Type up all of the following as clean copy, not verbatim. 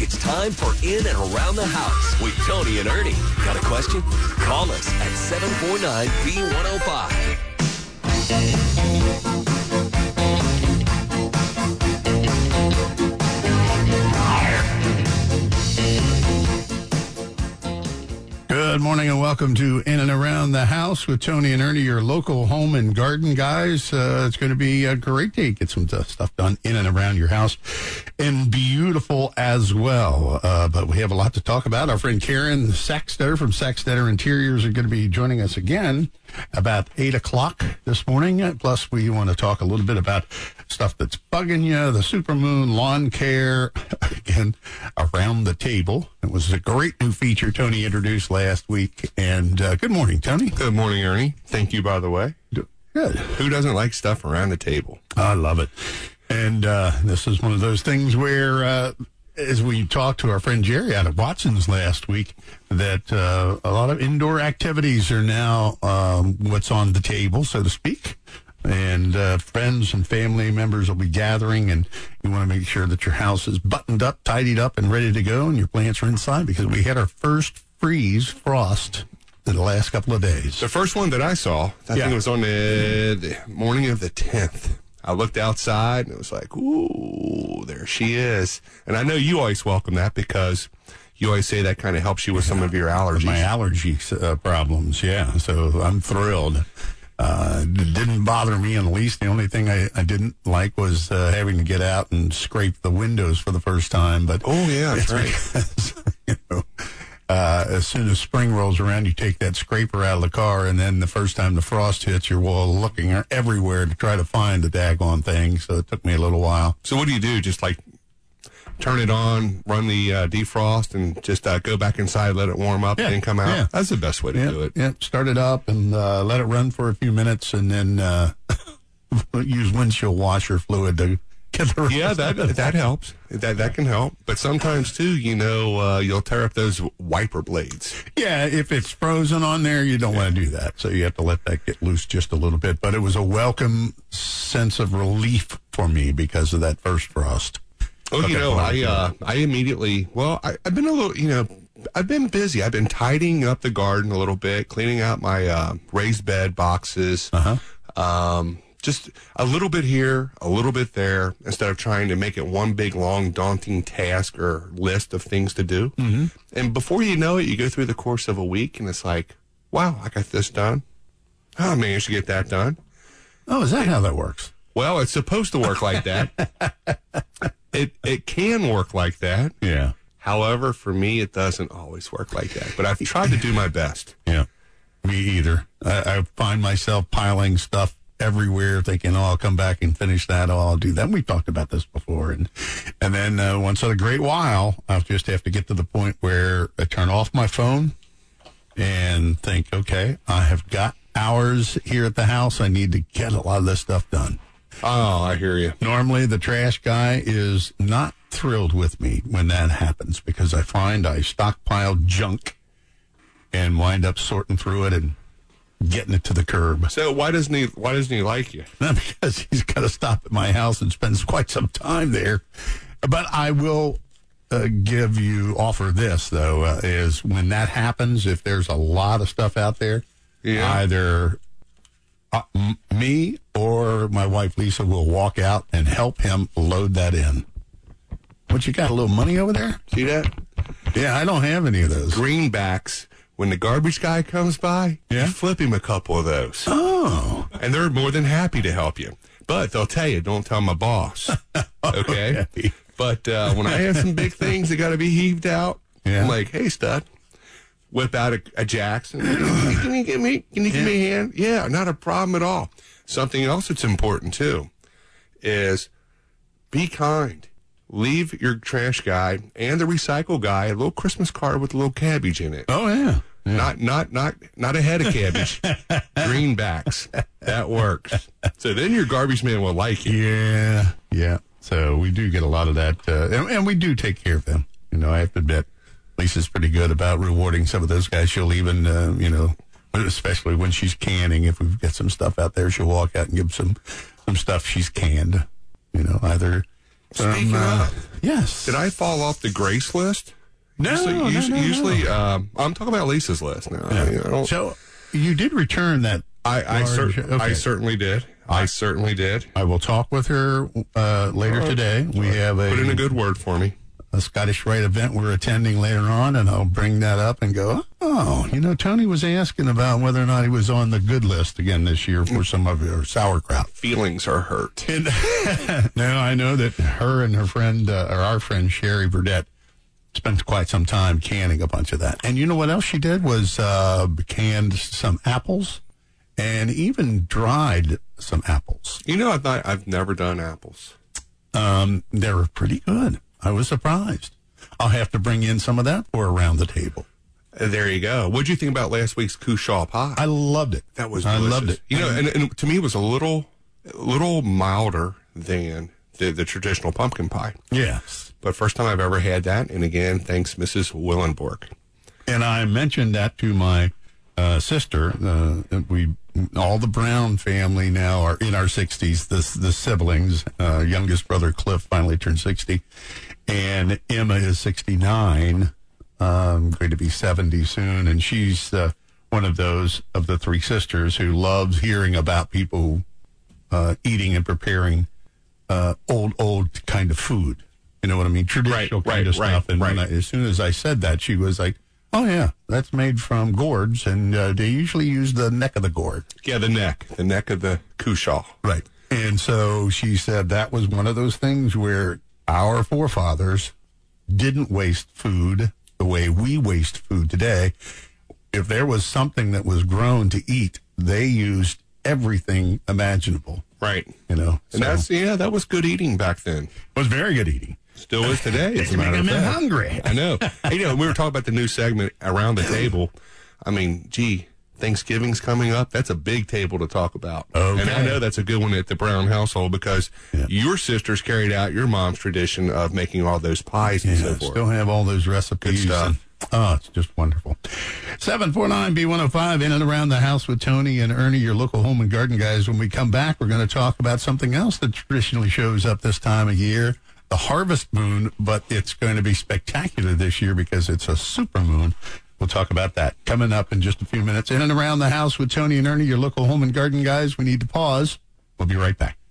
It's time for In and Around the House with Tony and Ernie. Got a question? Call us at 749-B105. Good morning and welcome to In and Around the House with Tony and Ernie, your local home and garden guys. It's going to be a great day. Get some stuff done in and around your house and beautiful as well. But we have a lot to talk about. Our friend Karen Sackstetter from Sackstetter Interiors are going to be joining us again about 8 o'clock this morning. Plus, we want to talk a little bit about stuff that's bugging you, the supermoon, lawn care, again, around the table. It was a great new feature Tony introduced last week. And good morning, Tony. Good morning, Ernie. Thank you, by the way. Good. Who doesn't like stuff around the table? I love it. And this is one of those things where, as we talked to our friend Jerry out of Watson's last week, that a lot of indoor activities are now what's on the table, so to speak. And friends and family members will be gathering, and you want to make sure that your house is buttoned up, tidied up, and ready to go, and your plants are inside, because we had our first frost in the last couple of days. The first one that I saw, I think it was on the morning of the 10th. I looked outside, and it was like, ooh, there she is. And I know you always welcome that, because you always say that kind of helps you with some of your allergies. My allergy problems, yeah. So I'm thrilled. It didn't bother me in the least. The only thing I didn't like was having to get out and scrape the windows for the first time. But oh, yeah, that's right. Because, as soon as spring rolls around, you take that scraper out of the car, and then the first time the frost hits, you're looking everywhere to try to find the daggone thing. So it took me a little while. So what do you do? Just like turn it on, run the defrost, and just go back inside, let it warm up, and then come out? Yeah. That's the best way to do it. Yeah, start it up and let it run for a few minutes, and then use windshield washer fluid to get the rest. Yeah, that helps. That can help. But sometimes, too, you'll tear up those wiper blades. Yeah, if it's frozen on there, you don't want to do that. So you have to let that get loose just a little bit. But it was a welcome sense of relief for me because of that first frost. Oh, I immediately, I've been a little, I've been busy. I've been tidying up the garden a little bit, cleaning out my raised bed boxes. Just a little bit here, a little bit there, instead of trying to make it one big, long, daunting task or list of things to do. Mm-hmm. And before you know it, you go through the course of a week, and it's like, wow, I got this done. Oh, I managed to get that done. Oh, is that how that works? Well, it's supposed to work like that. It can work like that. Yeah. However, for me, it doesn't always work like that. But I've tried to do my best. Yeah. Me either. I find myself piling stuff everywhere, thinking, I'll come back and finish that. I'll do that. We've talked about this before. And then once in a great while, I'll just have to get to the point where I turn off my phone and think, okay, I have got hours here at the house. I need to get a lot of this stuff done. Oh, I hear you. Normally, the trash guy is not thrilled with me when that happens, because I find I stockpile junk and wind up sorting through it and getting it to the curb. So why doesn't he like you? Because he's got to stop at my house and spends quite some time there. But I will offer this, though, is when that happens, if there's a lot of stuff out there, either me or my wife Lisa will walk out and help him load that in. What, you got a little money over there? See that? Yeah, I don't have any of those. Greenbacks. When the garbage guy comes by, you flip him a couple of those. Oh. And they're more than happy to help you. But they'll tell you, don't tell my boss. Okay? But when I have some big things that got to be heaved out, I'm like, hey, stud. Whip out a Jackson. Can you give me a hand? Yeah, not a problem at all. Something else that's important, too, is be kind. Leave your trash guy and the recycle guy a little Christmas card with a little cabbage in it. Oh, yeah. Not a head of cabbage. Greenbacks. That works. So then your garbage man will like you. Yeah. So we do get a lot of that. And we do take care of them. I have to admit, Lisa's pretty good about rewarding some of those guys. She'll even, especially when she's canning, if we've got some stuff out there, she'll walk out and give some stuff she's canned. Either Speaking of, yes. did I fall off the grace list? No, usually, I'm talking about Lisa's list now. Yeah. So you did return that. I certainly did. I certainly did. I will talk with her later today. We have put in a good word for me. A Scottish Rite event we're attending later on, and I'll bring that up and go, Tony was asking about whether or not he was on the good list again this year for some of your sauerkraut. Feelings are hurt. And now I know that her and her friend, or our friend Sherry Burdett, spent quite some time canning a bunch of that. And you know what else she did was canned some apples and even dried some apples. I've never done apples. They were pretty good. I was surprised. I'll have to bring in some of that for around the table. There you go. What did you think about last week's cushaw pie? I loved it. That was delicious. I loved it. And to me, it was a little milder than the traditional pumpkin pie. Yes. But first time I've ever had that. And again, thanks, Mrs. Willenborg. And I mentioned that to my sister. All the Brown family now are in our 60s, the siblings. Youngest brother, Cliff, finally turned 60. And Emma is 69, going to be 70 soon. And she's one of those of the three sisters who loves hearing about people eating and preparing old kind of food. You know what I mean? Traditional kind of stuff. And as soon as I said that, she was like, oh, yeah, that's made from gourds, and they usually use the neck of the gourd. Yeah, the neck of the cushaw. Right. And so she said that was one of those things where our forefathers didn't waste food the way we waste food today. If there was something that was grown to eat, they used everything imaginable. Right. And that was good eating back then. It was very good eating. Still is today, as a matter of fact. I'm hungry. I know. We were talking about the new segment, Around the Table. I mean, Thanksgiving's coming up. That's a big table to talk about. Okay. And I know that's a good one at the Brown household because your sisters carried out your mom's tradition of making all those pies and so forth. Still have all those recipes. Good stuff. It's just wonderful. 749-B105, in and around the house with Tony and Ernie, your local home and garden guys. When we come back, we're going to talk about something else that traditionally shows up this time of year. The harvest moon, but it's going to be spectacular this year because it's a super moon. We'll talk about that coming up in just a few minutes. In and around the house with Tony and Ernie, your local home and garden guys. We need to pause. We'll be right back.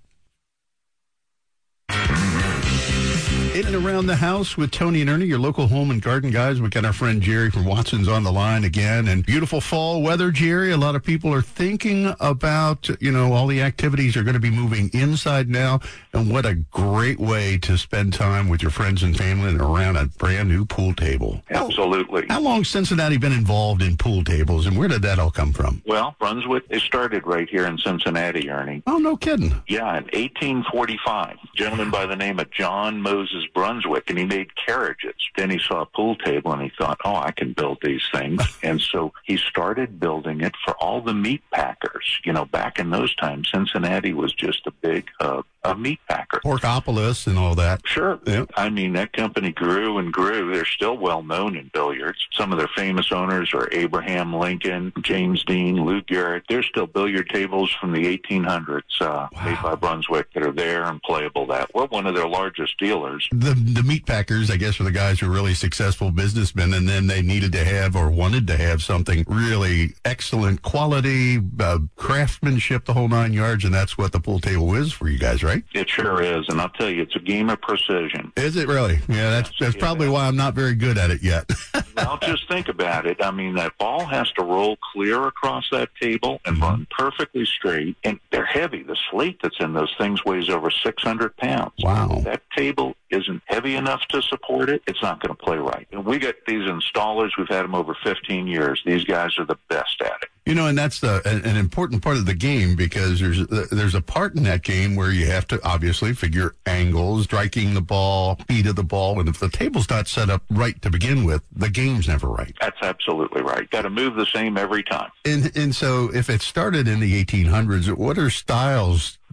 In and around the house with Tony and Ernie, your local home and garden guys. We got our friend Jerry from Watson's on the line again. And beautiful fall weather, Jerry. A lot of people are thinking about, all the activities are going to be moving inside now. And what a great way to spend time with your friends and family and around a brand new pool table. Absolutely. How long has Cincinnati been involved in pool tables, and where did that all come from? Well, Brunswick, it started right here in Cincinnati, Ernie. Oh, no kidding. Yeah, in 1845, a gentleman by the name of John Moses Brunswick, and he made carriages. Then he saw a pool table, and he thought, I can build these things. And so he started building it for all the meat packers. Back in those times, Cincinnati was just a big meat packer. Porkopolis and all that. Sure. Yep. I mean, that company grew and grew. They're still well known in billiards. Some of their famous owners are Abraham Lincoln, James Dean, Lou Garrett. There's still billiard tables from the 1800s made by Brunswick that are there and playable. We're one of their largest dealers. The meat packers, I guess, were the guys who were really successful businessmen, and then they needed to have or wanted to have something really excellent quality, craftsmanship, the whole 9 yards, and that's what the pool table is for you guys, right? It sure is, and I'll tell you, it's a game of precision. Is it really? Yeah, that's probably why I'm not very good at it yet. Well, just think about it. I mean, that ball has to roll clear across that table and run perfectly straight, and they're heavy. The slate that's in those things weighs over 600 pounds. Wow. That table isn't heavy enough to support it, it's not going to play right. And we got these installers. We've had them over 15 years. These guys are the best at it. And that's an important part of the game because there's a part in that game where you have to obviously figure angles, striking the ball, speed of the ball, and if the table's not set up right to begin with, the game's never right. That's absolutely right. Got to move the same every time. And so if it started in the 1800s, what are styles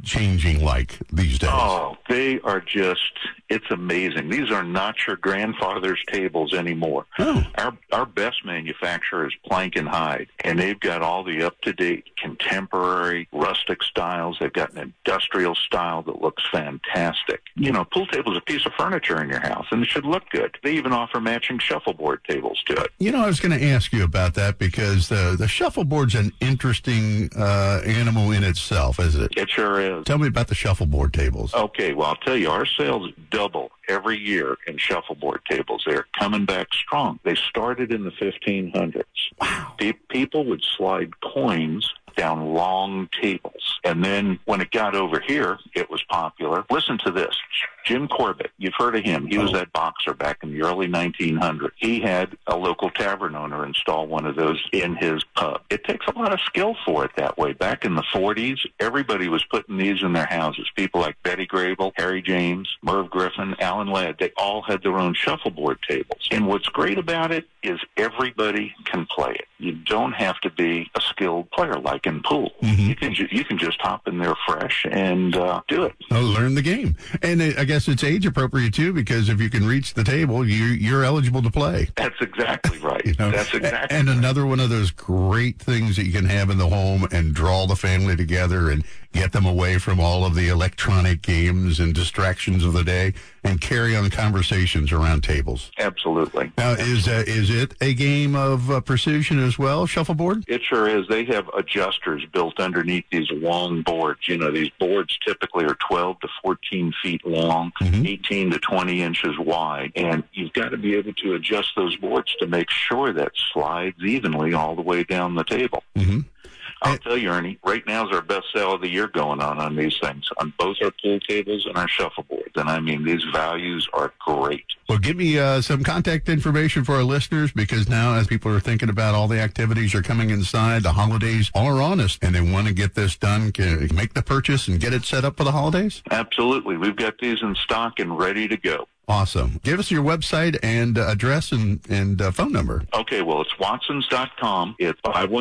changing like these days? Oh, they are just, it's amazing. These are not your grandfather's tables anymore. Oh. Our best manufacturer is Plank and Hide, and they've got all the up-to-date contemporary rustic styles. They've got an industrial style that looks fantastic. You know, pool table is a piece of furniture in your house, and it should look good. They even offer matching shuffleboard tables to it. You know, I was going to ask you about that because the shuffleboard's an interesting animal in itself, is it? It sure is. Tell me about the shuffleboard tables. Okay, well, I'll tell you, our sales double every year in shuffleboard tables. They're coming back strong. They started in the 1500s. Wow. People would slide coins down long tables. And then when it got over here, it was popular. Listen to this. Jim Corbett, you've heard of him. He was that boxer back in the early 1900s. He had a local tavern owner install one of those in his pub. It takes a lot of skill for it that way. Back in the 40s, everybody was putting these in their houses. People like Betty Grable, Harry James, Merv Griffin, Alan Ladd, they all had their own shuffleboard tables. And what's great about it is everybody can play it. You don't have to be a skilled player like in pool. Mm-hmm. You can just hop in there fresh and do it. Learn the game. And I guess it's age appropriate too, because if you can reach the table, you're eligible to play. That's exactly right. You know? That's exactly and right. Another one of those great things that you can have in the home and draw the family together and get them away from all of the electronic games and distractions of the day and carry on conversations around tables. Absolutely. Now, is it a game of precision as well, shuffleboard? It sure is. They have adjusters built underneath these long boards. You know, these boards typically are 12 to 14 feet long, 18 to 20 inches wide, and you've got to be able to adjust those boards to make sure that slides evenly all the way down the table. Mm-hmm. I'll tell you, Ernie, right now is our best sale of the year going on these things, on both our pool tables and our shuffleboards. And I mean, these values are great. Well, give me some contact information for our listeners, because now as people are thinking about all the activities are coming inside, the holidays all are on us, and they want to get this done, can make the purchase and get it set up for the holidays? Absolutely. We've got these in stock and ready to go. Awesome. Give us your website and address and phone number. Okay, well, it's Watsons.com. It's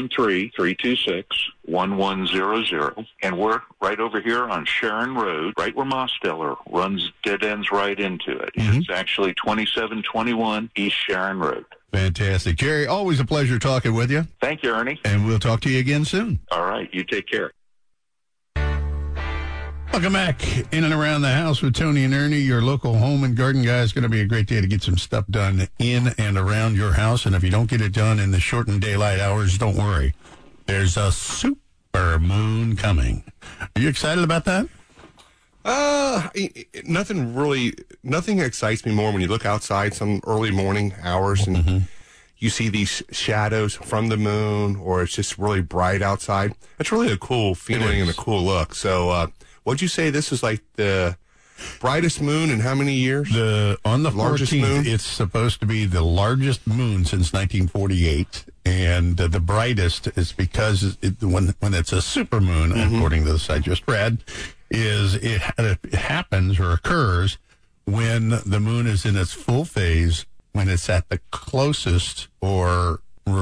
513-326-1100. And we're right over here on Sharon Road, right where Mosteller runs, dead ends right into it. Mm-hmm. It's actually 2721 East Sharon Road. Fantastic. Jerry, always a pleasure talking with you. Thank you, Ernie. And we'll talk to you again soon. All right. You take care. Welcome back in and around the house with Tony and Ernie, your local home and garden guy. It's going to be a great day to get some stuff done in and around your house. And if you don't get it done in the shortened daylight hours, don't worry. There's a super moon coming. Are you excited about that? Nothing excites me more when you look outside some early morning hours and you see these shadows from the moon, or it's just really bright outside. It's really a cool feeling and a cool look. So, what'd you say? This is like the brightest moon in how many years? On the largest 14th, moon? It's supposed to be the largest moon since 1948, and the brightest is because when it's a super moon, according to this I just read, is it happens or occurs when the moon is in its full phase, when it's at the closest to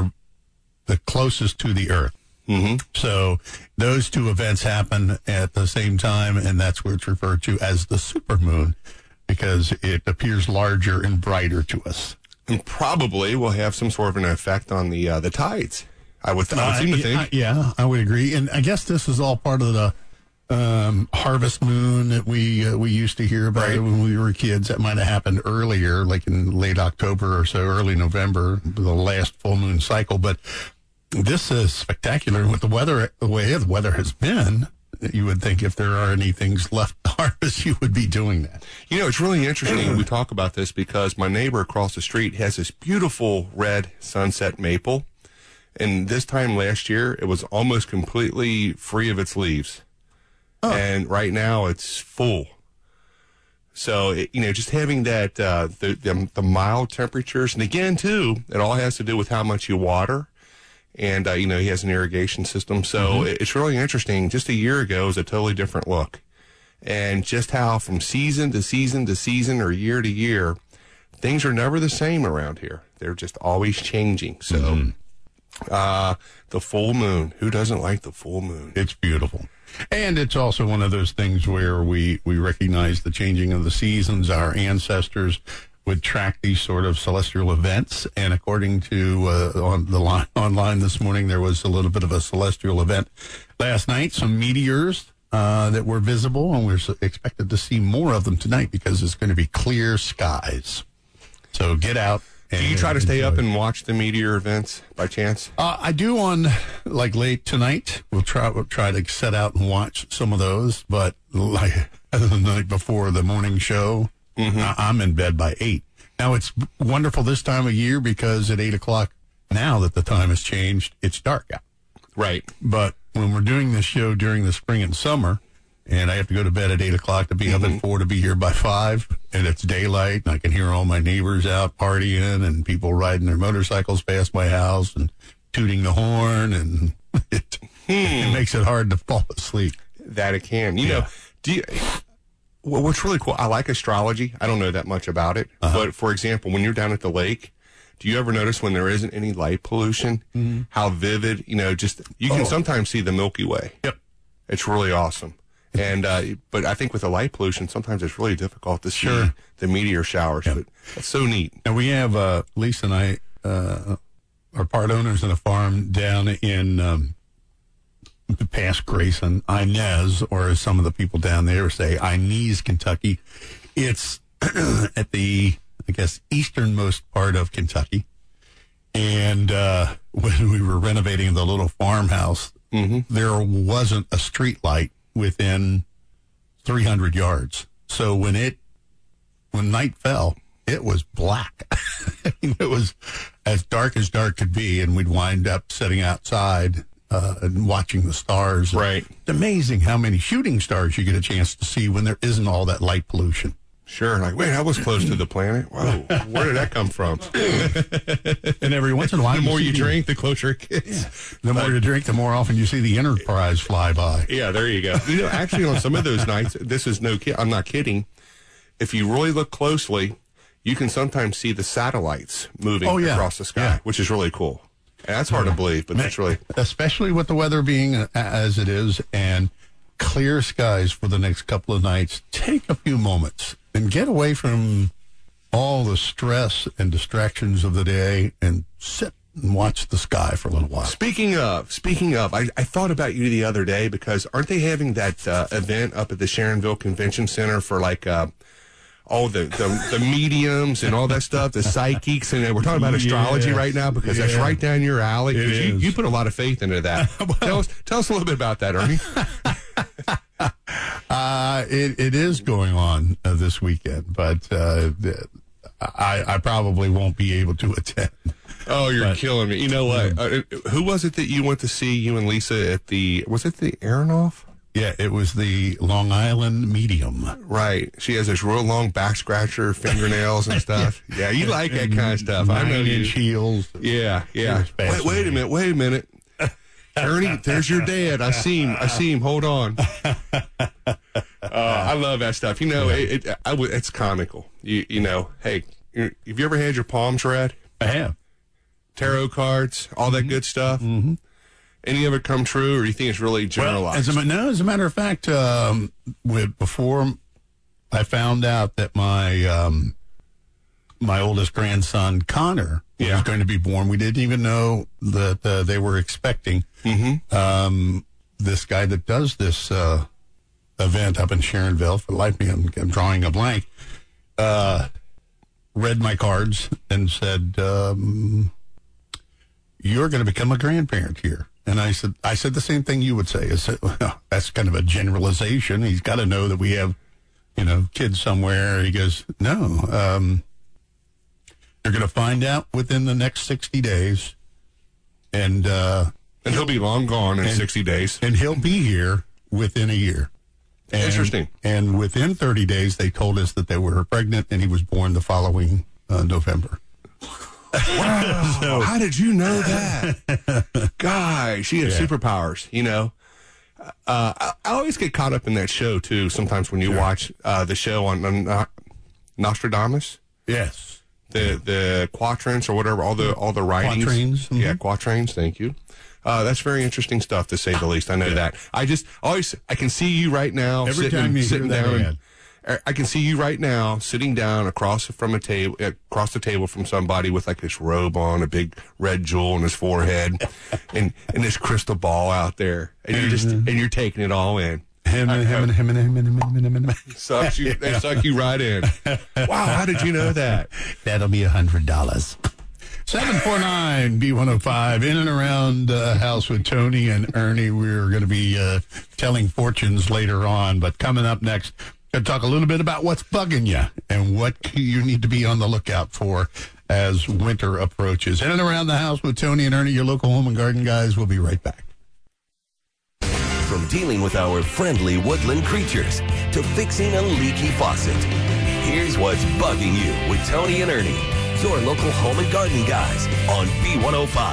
the Earth. Mm-hmm. So those two events happen at the same time, and that's what it's referred to as the supermoon, because it appears larger and brighter to us. And probably will have some sort of an effect on the tides. I would seem to think. Yeah, I would agree. And I guess this is all part of the harvest moon that we used to hear about when we were kids. That might have happened earlier, like in late October or so, early November, the last full moon cycle. But this is spectacular with the weather, the way the weather has been. You would think if there are any things left to harvest, you would be doing that. You know, it's really interesting we talk about this because my neighbor across the street has this beautiful red sunset maple. And this time last year, it was almost completely free of its leaves. Oh. And right now it's full. So, just having that, the mild temperatures. And again, too, it all has to do with how much you water. And, he has an irrigation system. So it's really interesting. Just a year ago, it was a totally different look. And just how from season to season to season or year to year, things are never the same around here. They're just always changing. So The full moon. Who doesn't like the full moon? It's beautiful. And it's also one of those things where we recognize the changing of the seasons. Our ancestors would track these sort of celestial events. And according to online this morning, there was a little bit of a celestial event last night. Some meteors that were visible, and we're expected to see more of them tonight because it's going to be clear skies. So get out. Do you try to stay up and watch the meteor events by chance? I do on late tonight. We'll try to set out and watch some of those. But like the night before the morning show, I'm in bed by 8. Now it's wonderful this time of year because at 8 o'clock now that the time has changed, it's dark out. Right. But when we're doing this show during the spring and summer, and I have to go to bed at 8 o'clock to be up at 4 to be here by 5, and it's daylight, and I can hear all my neighbors out partying and people riding their motorcycles past my house and tooting the horn, and it makes it hard to fall asleep. That it can. You know, what's really cool, I like astrology. I don't know that much about it. But, for example, when you're down at the lake, do you ever notice when there isn't any light pollution, how vivid, you can sometimes see the Milky Way. Yep. It's really awesome. And but I think with the light pollution, sometimes it's really difficult to see the meteor showers. But it's so neat. And we have Lisa and I are part owners in a farm down in past Grayson, Inez, or as some of the people down there say, Inez, Kentucky. It's at the, I guess, easternmost part of Kentucky. And when we were renovating the little farmhouse, there wasn't a street light within 300 yards. So when night fell, it was black. It was as dark could be, and we'd wind up sitting outside and watching the stars. Right. It's amazing how many shooting stars you get a chance to see when there isn't all that light pollution. Sure. Like, wait, I was close to the planet. Whoa, where did that come from? And every once in a while, the more you drink, the closer it gets. Yeah. The more you drink, the more often you see the Enterprise fly by. Yeah, there you go. Actually, on some of those nights, this is I'm not kidding. If you really look closely, you can sometimes see the satellites moving across the sky, which is really cool. And that's hard to believe, but it's really... Especially with the weather being as it is and clear skies for the next couple of nights, take a few moments and get away from all the stress and distractions of the day and sit and watch the sky for a little while. Speaking of, I thought about you the other day because aren't they having that event up at the Sharonville Convention Center for like all the mediums and all that stuff, the psychics, and we're talking about astrology right now because that's right down your alley. You put a lot of faith into that. Tell us a little bit about that, Ernie. It is going on this weekend, but I probably won't be able to attend. Oh, you're killing me. You know what? Who was it that you went to see, you and Lisa, at was it the Aronoff? Yeah, it was the Long Island Medium. Right. She has this real long back scratcher, fingernails and stuff. Yeah, you like that kind of stuff. I know you. 9-inch heels. Yeah. Wait a minute. Ernie, there's your dad. I see him. Hold on. I love that stuff. It's comical. Hey, have you ever had your palms read? I have. Tarot cards, all that good stuff. Mm-hmm. Any of it come true, or you think it's really generalized? Well, as a matter of fact, before I found out that my oldest grandson Connor was going to be born, we didn't even know that they were expecting. Mm-hmm. This guy that does this event up in Sharonville, for the life of me, I'm drawing a blank, read my cards and said, "You're going to become a grandparent here." And I said the same thing you would say. I said, well, that's kind of a generalization. He's got to know that we have, kids somewhere. He goes, no, you're going to find out within the next 60 days. And he'll be long gone in 60 days. And he'll be here within a year. Interesting. And within 30 days, they told us that they were pregnant, and he was born the following November. Wow. So, how did you know that? Gosh, she has superpowers, I always get caught up in that show, too, sometimes when you watch the show on Nostradamus. Yes. the quatrains or whatever, all the writings. Quatrains. Mm-hmm. Yeah, quatrains. Thank you. That's very interesting stuff, to say the least. I know that. I can see you right now. Every time you hear that ad. I can see you right now sitting down across the table from somebody with like this robe on, a big red jewel on his forehead, and this crystal ball out there, and you're taking it all in. Sucks you. They suck you right in. Wow, how did you know that? That'll be $100. 749 B105 in and around the house with Tony and Ernie. We're going to be telling fortunes later on, but coming up next, going to talk a little bit about what's bugging you and what you need to be on the lookout for as winter approaches. In and around the house with Tony and Ernie, your local home and garden guys. We'll be right back. From dealing with our friendly woodland creatures to fixing a leaky faucet, here's what's bugging you with Tony and Ernie, your local home and garden guys on B105.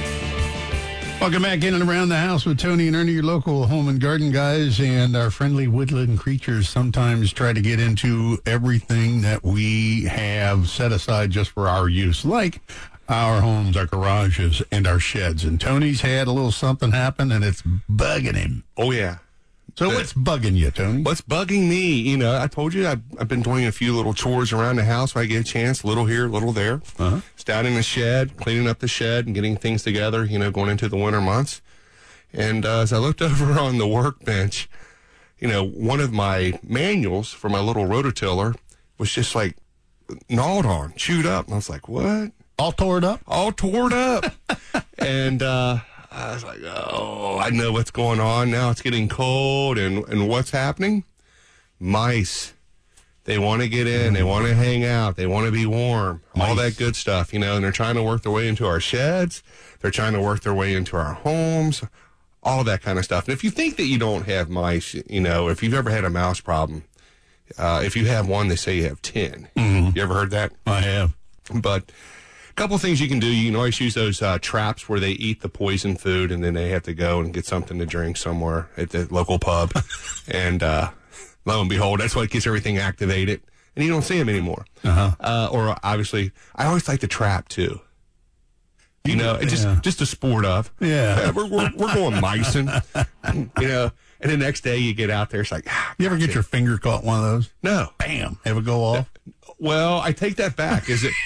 Welcome back in and around the house with Tony and Ernie, your local home and garden guys. And our friendly woodland creatures sometimes try to get into everything that we have set aside just for our use, like our homes, our garages, and our sheds. And Tony's had a little something happen, and it's bugging him. Oh, yeah. So what's bugging you, Tony? What's bugging me? You know, I told you I've been doing a few little chores around the house when I get a chance, little here, little there. It's down in the shed, cleaning up the shed and getting things together, you know, going into the winter months. And as I looked over on the workbench, you know, one of my manuals for my little rototiller was just like gnawed on, chewed up. And I was like, what? All tore up? All tore up. And I was like, oh, I know what's going on. Now it's getting cold. And what's happening? Mice. They want to get in. They want to hang out. They want to be warm. Mice. All that good stuff, you know. And they're trying to work their way into our sheds. They're trying to work their way into our homes. All that kind of stuff. And if you think that you don't have mice, you know, if you've ever had a mouse problem, if you have one, they say you have 10. Mm-hmm. You ever heard that? I have. But a couple of things you can do. You can always use those traps where they eat the poison food and then they have to go and get something to drink somewhere at the local pub. And lo and behold, that's what gets everything activated. And you don't see them anymore. Or obviously, I always like to trap too. You know, just the sport of. Yeah. We're going micing. You know, and the next day you get out there, it's like, you ever get your finger caught one of those? No. Bam. Ever go off? Well, I take that back. Is it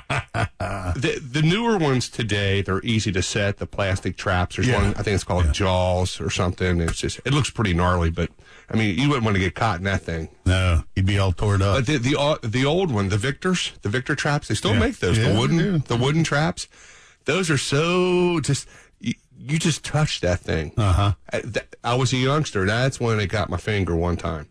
the newer ones today? They're easy to set. The plastic traps. There's one. I think it's called Jaws or something. It looks pretty gnarly, but I mean, you wouldn't want to get caught in that thing. No, you'd be all torn up. But the old one, the Victor traps, they still make those. Yeah, the wooden traps. Those are so just. You just touch that thing. I was a youngster. That's when it got my finger one time.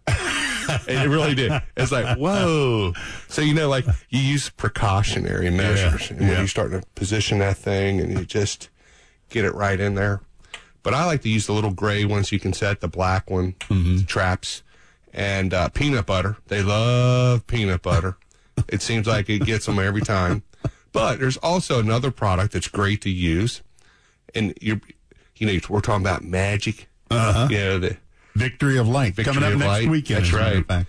It really did. It's like, whoa. So, you know, like, you use precautionary measures. And when you start to position that thing and you just get it right in there. But I like to use the little gray ones you can set, the black one, traps, and peanut butter. They love peanut butter. It seems like it gets them every time. But there's also another product that's great to use. And, we're talking about magic. You know, the Victory of Light. Coming up next weekend. That's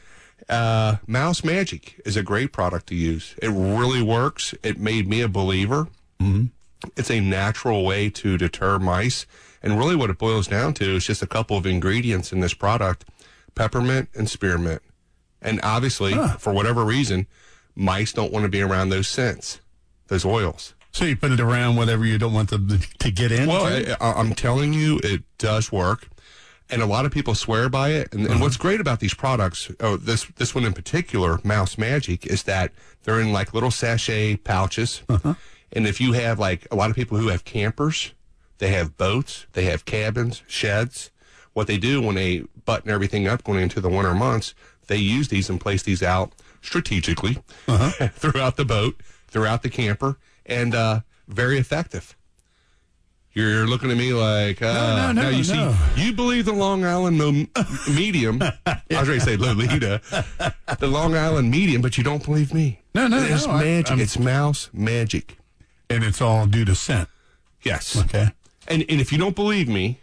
right. Mouse Magic is a great product to use. It really works. It made me a believer. It's a natural way to deter mice. And really what it boils down to is just a couple of ingredients in this product, peppermint and spearmint. And obviously, for whatever reason, mice don't want to be around those scents, those oils. So you put it around whatever you don't want them to get in? Well, I'm telling you, it does work. And a lot of people swear by it. And what's great about these products, this one in particular, Mouse Magic, is that they're in like little sachet pouches. And if you have like a lot of people who have campers, they have boats, they have cabins, sheds. What they do when they button everything up going into the winter months, they use these and place these out strategically throughout the boat, throughout the camper, and very effective. You're looking at me like, no, you see, you believe the Long Island medium. I was ready to say Lolita, the Long Island medium, but you don't believe me. No, it's magic. It's Mouse Magic. And it's all due to scent. Yes. Okay. And if you don't believe me,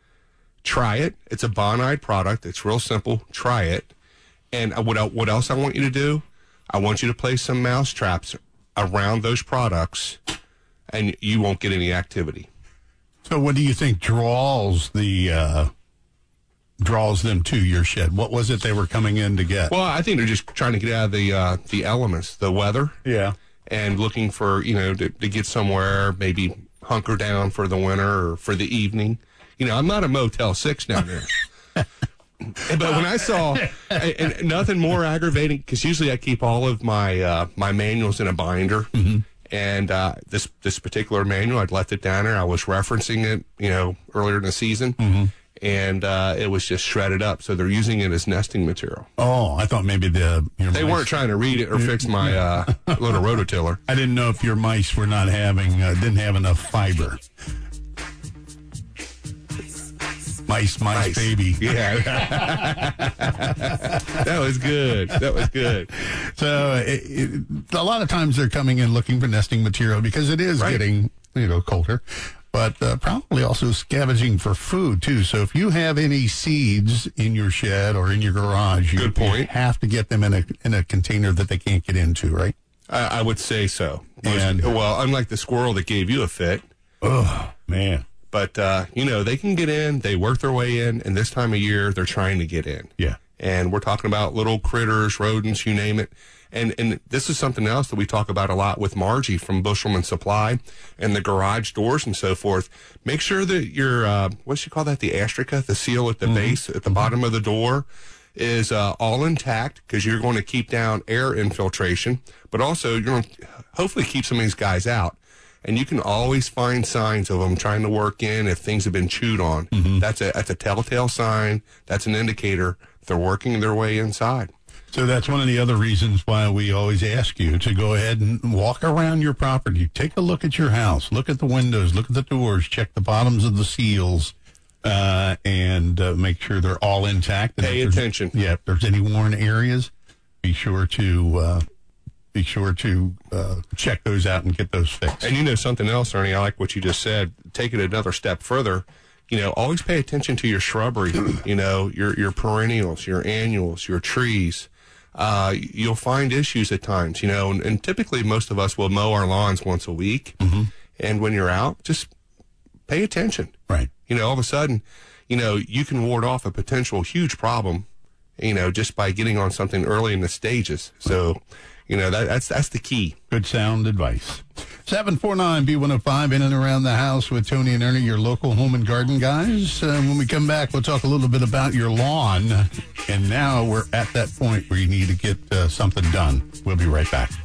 try it. It's a Bonide product. It's real simple. Try it. And what else I want you to do? I want you to place some mouse traps around those products, and you won't get any activity. So what do you think draws them to your shed? What was it they were coming in to get? Well, I think they're just trying to get out of the elements, the weather. Yeah. And looking for, to get somewhere, maybe hunker down for the winter or for the evening. I'm not a Motel 6 down there. But when I saw, and nothing more aggravating, because usually I keep all of my my manuals in a binder. Mm-hmm. And this particular manual, I'd left it down there. I was referencing it, earlier in the season. Mm-hmm. And it was just shredded up. So they're using it as nesting material. Oh, I thought maybe they weren't trying to read it or fix my little rototiller. I didn't know if your mice were not didn't have enough fiber. Mice, baby. Yeah. That was good. So a lot of times they're coming in looking for nesting material because it is getting, colder. But probably also scavenging for food, too. So if you have any seeds in your shed or in your garage, you have to get them in a container that they can't get into, right? I would say so. Unlike the squirrel that gave you a fit. Oh, man. But, they can get in. They work their way in. And this time of year, they're trying to get in. Yeah. And we're talking about little critters, rodents, you name it. And this is something else that we talk about a lot with Margie from Bushelman Supply and the garage doors and so forth. Make sure that your, what she call that, the astraca, the seal at the base, at the bottom of the door, is all intact, because you're going to keep down air infiltration, but also you're going to hopefully keep some of these guys out. And you can always find signs of them trying to work in if things have been chewed on. Mm-hmm. That's a telltale sign. That's an indicator they're working their way inside. So that's one of the other reasons why we always ask you to go ahead and walk around your property. Take a look at your house. Look at the windows. Look at the doors. Check the bottoms of the seals, and make sure they're all intact. Pay attention. Yeah, if there's any worn areas, be sure to check those out and get those fixed. And something else, Ernie, I like what you just said. Take it another step further. Always pay attention to your shrubbery, your perennials, your annuals, your trees. You'll find issues at times, and typically most of us will mow our lawns once a week. Mm-hmm. And when you're out, just pay attention. Right. All of a sudden, you can ward off a potential huge problem, just by getting on something early in the stages. So, that's the key. Good sound advice. 749-B105, in and around the house with Tony and Ernie, your local home and garden guys. When we come back, we'll talk a little bit about your lawn. And now we're at that point where you need to get something done. We'll be right back.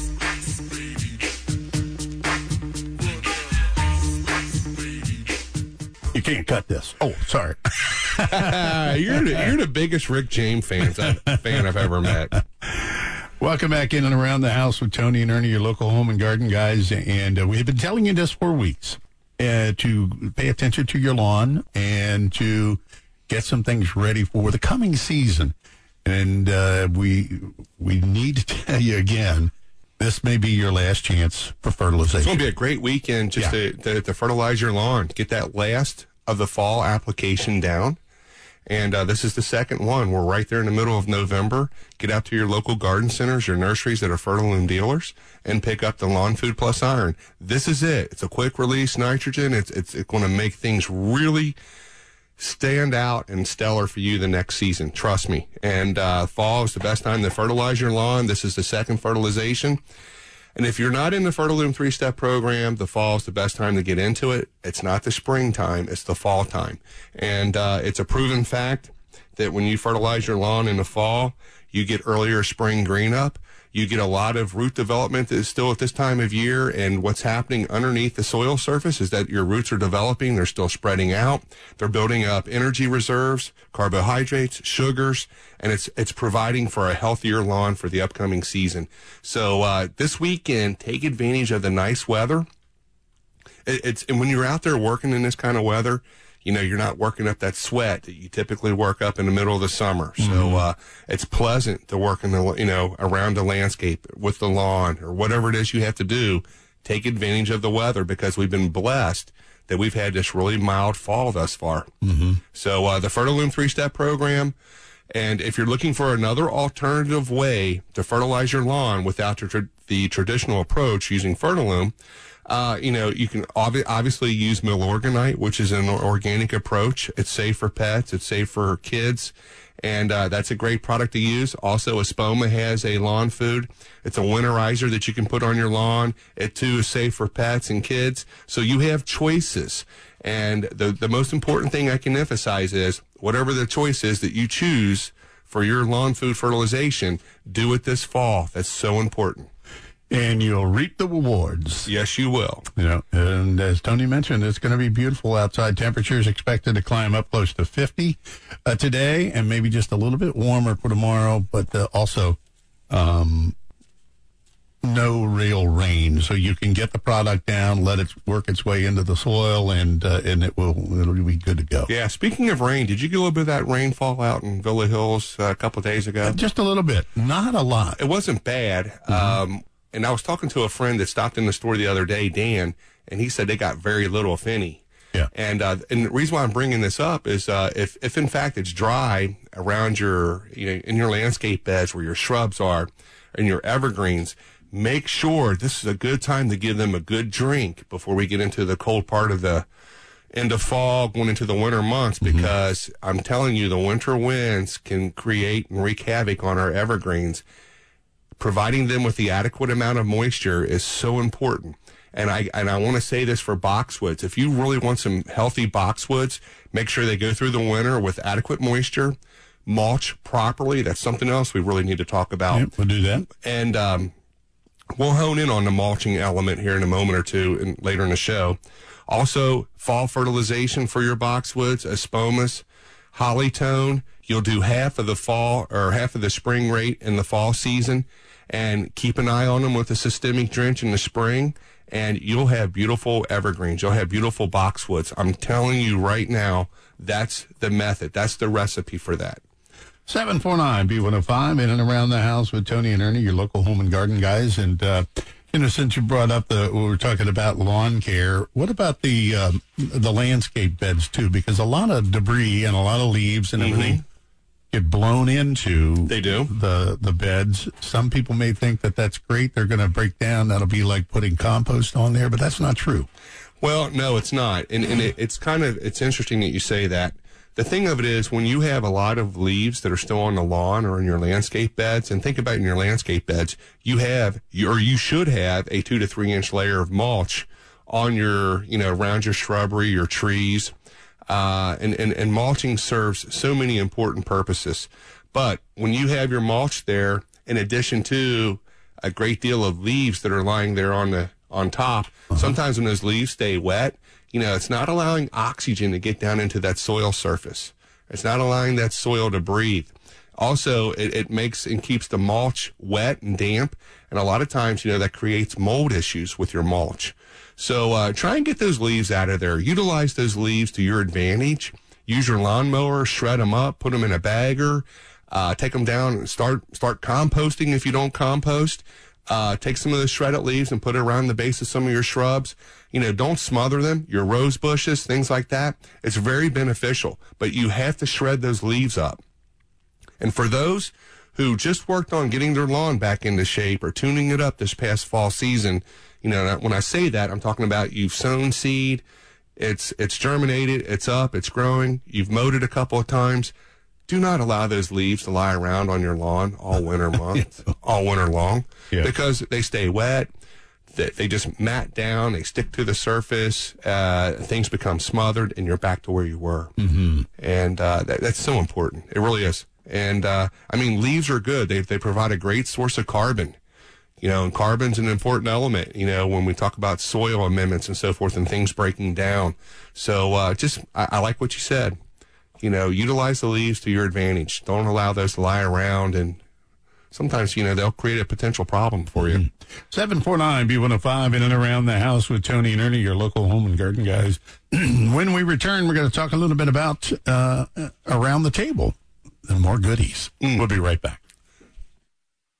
You can't cut this. Oh, sorry. You're the biggest Rick James fan I've ever met. Welcome back in and around the house with Tony and Ernie, your local home and garden guys. And we've been telling you this for weeks, to pay attention to your lawn and to get some things ready for the coming season. And we need to tell you again, this may be your last chance for fertilization. It's going to be a great weekend just to fertilize your lawn, get that last of the fall application down. And this is the second one. We're right there in the middle of November. Get out to your local garden centers, your nurseries that are Fertiloom dealers, and pick up the Lawn Food Plus Iron. This is it. It's a quick release nitrogen. It's going to make things really stand out and stellar for you the next season. Trust me. And fall is the best time to fertilize your lawn. This is the second fertilization. And if you're not in the Fertiloom 3-step program, the fall is the best time to get into it. It's not the springtime, it's the fall time. And it's a proven fact that when you fertilize your lawn in the fall, you get earlier spring green up. You get a lot of root development that is still at this time of year, and what's happening underneath the soil surface is that your roots are developing. They're still spreading out. They're building up energy reserves, carbohydrates, sugars, and it's providing for a healthier lawn for the upcoming season. So this weekend, take advantage of the nice weather. And when you're out there working in this kind of weather, you're not working up that sweat that you typically work up in the middle of the summer. Mm-hmm. So it's pleasant to work in the around the landscape with the lawn or whatever it is you have to do. Take advantage of the weather, because we've been blessed that we've had this really mild fall thus far. Mm-hmm. So the Fertiloom 3-step program, And if you're looking for another alternative way to fertilize your lawn without the traditional approach using Fertiloom, you can obviously use Milorganite, which is an organic approach. It's safe for pets. It's safe for kids. And that's a great product to use. Also, Espoma has a lawn food. It's a winterizer that you can put on your lawn. It, too, is safe for pets and kids. So you have choices. And the most important thing I can emphasize is whatever the choice is that you choose for your lawn food fertilization, do it this fall. That's so important. And you'll reap the rewards. Yes, you will. And as Tony mentioned, it's going to be beautiful outside. Temperatures expected to climb up close to 50 today, and maybe just a little bit warmer for tomorrow, but also no real rain. So you can get the product down, let it work its way into the soil, and it'll be good to go. Yeah, speaking of rain, did you get a little bit of that rainfall out in Villa Hills a couple of days ago? Just a little bit. Not a lot. It wasn't bad. And I was talking to a friend that stopped in the store the other day, Dan, and he said they got very little, if any. Yeah. And the reason why I'm bringing this up is if in fact it's dry around in your landscape beds where your shrubs are and your evergreens, make sure this is a good time to give them a good drink before we get into the cold part of the end of fall, going into the winter months, because I'm telling you, the winter winds can create and wreak havoc on our evergreens. Providing them with the adequate amount of moisture is so important. And I want to say this for boxwoods. If you really want some healthy boxwoods, make sure they go through the winter with adequate moisture, mulch properly. That's something else we really need to talk about. Yep, we'll do that. And we'll hone in on the mulching element here in a moment or two and later in the show. Also, fall fertilization for your boxwoods, Espomas, Hollytone. You'll do half of the fall or half of the spring rate in the fall season, and keep an eye on them with a systemic drench in the spring, and you'll have beautiful evergreens. You'll have beautiful boxwoods. I'm telling you right now, that's the method. That's the recipe for that. 749-B105, in and around the house with Tony and Ernie, your local home and garden guys. And, since you brought up we were talking about lawn care, what about the landscape beds, too? Because a lot of debris and a lot of leaves and everything get blown into the beds. Some people may think that that's great. They're going to break down. That'll be like putting compost on there, but that's not true. Well, no, it's not. And it's interesting that you say that. The thing of it is, when you have a lot of leaves that are still on the lawn or in your landscape beds, and think about in your landscape beds, you should have a 2 to 3 inch layer of mulch on your, around your shrubbery, your trees. And mulching serves so many important purposes. But when you have your mulch there, in addition to a great deal of leaves that are lying there on top, sometimes when those leaves stay wet, it's not allowing oxygen to get down into that soil surface. It's not allowing that soil to breathe. Also, it makes and keeps the mulch wet and damp. And a lot of times, that creates mold issues with your mulch. So try and get those leaves out of there. Utilize those leaves to your advantage. Use your lawnmower, shred them up, put them in a bagger, take them down and start composting if you don't compost. Take some of those shredded leaves and put it around the base of some of your shrubs. Don't smother them, your rose bushes, things like that. It's very beneficial, but you have to shred those leaves up. And for those who just worked on getting their lawn back into shape or tuning it up this past fall season, when I say that, I'm talking about you've sown seed, it's germinated, it's up, it's growing, you've mowed it a couple of times. Do not allow those leaves to lie around on your lawn all winter long, because they stay wet. They just mat down, they stick to the surface, things become smothered, and you're back to where you were. And that's so important. It really is. And leaves are good. They provide a great source of carbon. And carbon's an important element, when we talk about soil amendments and so forth and things breaking down. So I like what you said. Utilize the leaves to your advantage. Don't allow those to lie around, and sometimes, they'll create a potential problem for you. 749-B105, in and around the house with Tony and Ernie, your local home and garden guys. When we return, we're going to talk a little bit about around the table and more goodies. We'll be right back.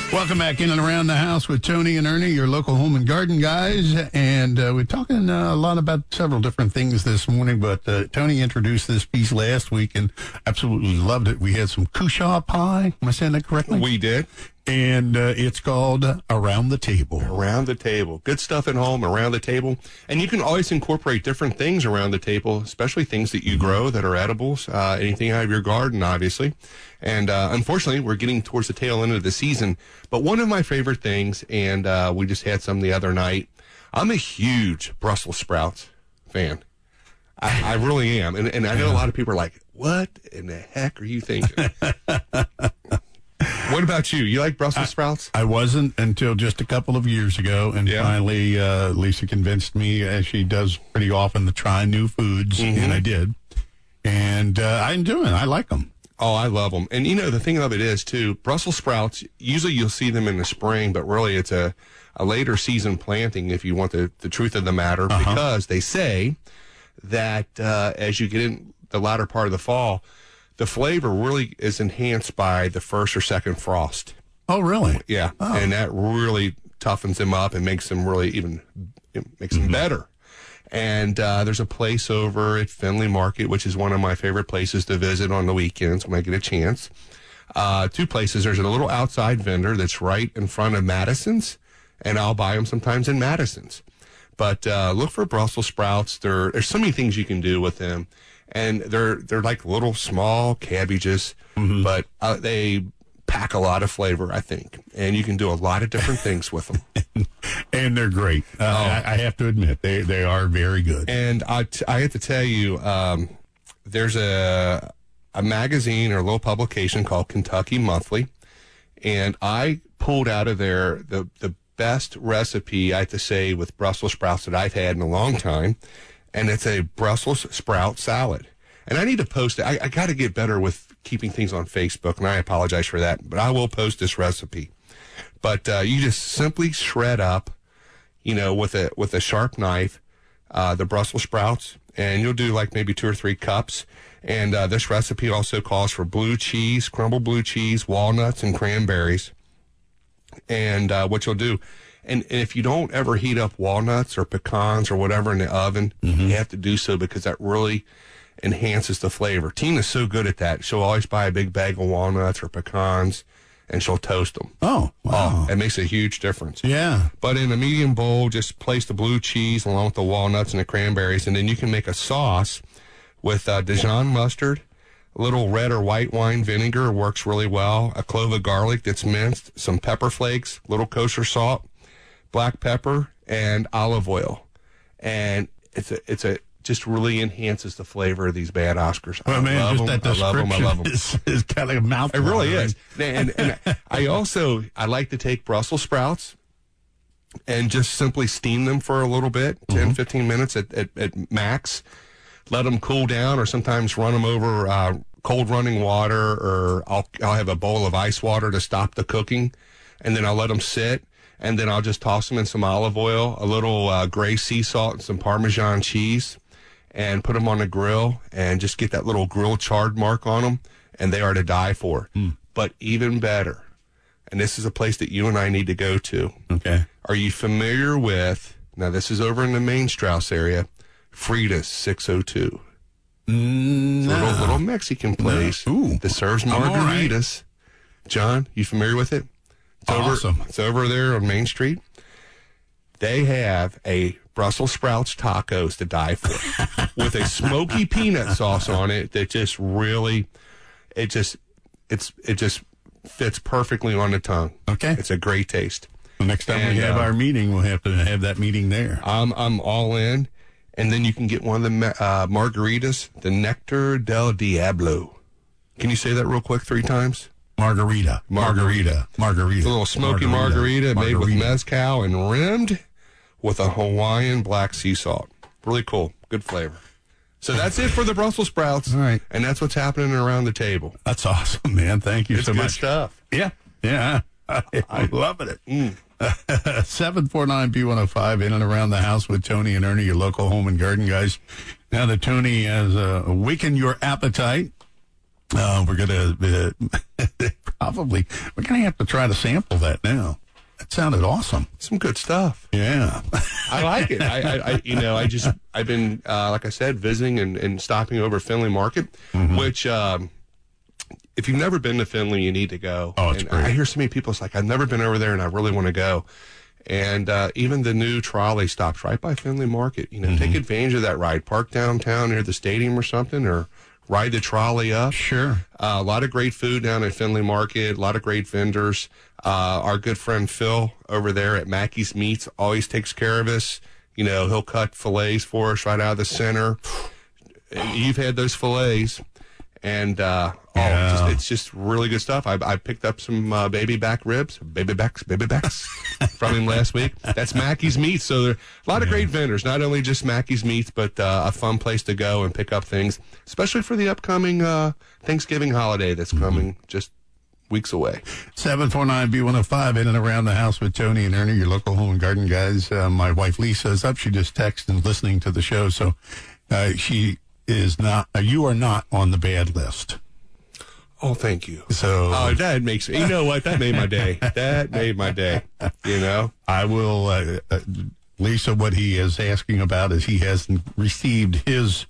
Welcome back in and around the house with Tony and Ernie, your local home and garden guys. And we're talking a lot about several different things this morning, but Tony introduced this piece last week and absolutely loved it. We had some cushaw pie. Am I saying that correctly? We did. And it's called Around the Table. Around the table. Good stuff at home, around the table. And you can always incorporate different things around the table, especially things that you grow that are edibles, anything out of your garden, obviously. And unfortunately, we're getting towards the tail end of the season. But one of my favorite things, and we just had some the other night, I'm a huge Brussels sprouts fan. I really am. And I know a lot of people are like, what in the heck are you thinking? What about you? You like Brussels sprouts? I wasn't until just a couple of years ago, and finally Lisa convinced me, as she does pretty often, to try new foods, and I did. And I enjoy them. I like them. Oh, I love them. And, you know, the thing of it is, too, Brussels sprouts, usually you'll see them in the spring, but really it's a later season planting if you want the truth of the matter, because they say that as you get in the latter part of the fall, the flavor really is enhanced by the first or second frost. Oh, really? Yeah. Oh. And that really toughens them up and makes them really them better. And there's a place over at Findlay Market, which is one of my favorite places to visit on the weekends when I get a chance. Two places. There's a little outside vendor that's right in front of Madison's, and I'll buy them sometimes in Madison's. But look for Brussels sprouts. There's so many things you can do with them. And they're like little small cabbages, but they pack a lot of flavor, I think. And you can do a lot of different things with them. And they're great. I have to admit, they are very good. And I have to tell you, there's a magazine or a little publication called Kentucky Monthly, and I pulled out of there the best recipe, I have to say, with Brussels sprouts that I've had in a long time. And it's a Brussels sprout salad. And I need to post it. I got to get better with keeping things on Facebook, and I apologize for that. But I will post this recipe. But you just simply shred up, with a sharp knife, the Brussels sprouts, and you'll do like maybe 2 or 3 cups. And this recipe also calls for blue cheese, crumbled blue cheese, walnuts, and cranberries. And what you'll do, and if you don't ever heat up walnuts or pecans or whatever in the oven, you have to do so because that really enhances the flavor. Tina's so good at that. She'll always buy a big bag of walnuts or pecans, and she'll toast them. Oh, wow. It makes a huge difference. Yeah. But in a medium bowl, just place the blue cheese along with the walnuts and the cranberries, and then you can make a sauce with Dijon mustard. A little red or white wine vinegar works really well. A clove of garlic that's minced, some pepper flakes, little kosher salt, black pepper, and olive oil. And it's a just really enhances the flavor of these bad Oscars. Well, man, just that description I love them. Is kind of a mouthful. It really is. And I like to take Brussels sprouts and just simply steam them for a little bit, 10, 15 minutes at max. Let them cool down, or sometimes run them over cold running water, or I'll have a bowl of ice water to stop the cooking, and then I'll let them sit, and then I'll just toss them in some olive oil, a little gray sea salt, and some Parmesan cheese, and put them on the grill, and just get that little grill charred mark on them, and they are to die for. But even better, and this is a place that you and I need to go to. Okay. Are you familiar with, now this is over in the Main Strauss area, Frida's 602. No. Little Mexican place that serves margaritas. Right. John, you familiar with it? It's awesome. It's over there on Main Street. They have a Brussels sprouts tacos to die for with a smoky peanut sauce on it that just really, it just fits perfectly on the tongue. Okay. It's a great taste. The next time we have our meeting, we'll have to have that meeting there. I'm all in. And then you can get one of the margaritas, the Nectar del Diablo. Can you say that real quick 3 times? Margarita. It's a little smoky margarita made with mezcal and rimmed with a Hawaiian black sea salt. Really cool. Good flavor. So that's it for the Brussels sprouts. All right. And that's what's happening around the table. That's awesome, man. Thank you so much. It's good stuff. Yeah. I'm loving it. 749-B105, in and around the house with Tony and Ernie, your local home and garden guys. Now that Tony has awakened your appetite, We're gonna probably have to try to sample that now. That sounded awesome. Some good stuff. Yeah, I like it. I've been like I said, visiting and stopping over at Findlay Market, which if you've never been to Findlay, you need to go. Oh, it's and great. I hear so many people. It's like I've never been over there, and I really want to go. And even the new trolley stops right by Findlay Market. Take advantage of that ride. Park downtown near the stadium or something, or ride the trolley up. Sure. A lot of great food down at Findlay Market. A lot of great vendors. Our good friend Phil over there at Mackey's Meats always takes care of us. He'll cut fillets for us right out of the center. You've had those fillets, and it's just really good stuff. I picked up some baby back ribs from him last week. That's Mackey's Meats. So there are a lot of great vendors, not only just Mackey's Meats, but a fun place to go and pick up things, especially for the upcoming Thanksgiving holiday that's coming just weeks away. 749-B105 in and around the house with Tony and Ernie, your local home and garden guys. My wife Lisa is up. She just texted and listening to the show, so she is not. You are not on the bad list. Oh, thank you. So that makes me. You know what? That made my day. That made my day. I will. Lisa, what he is asking about is he hasn't received his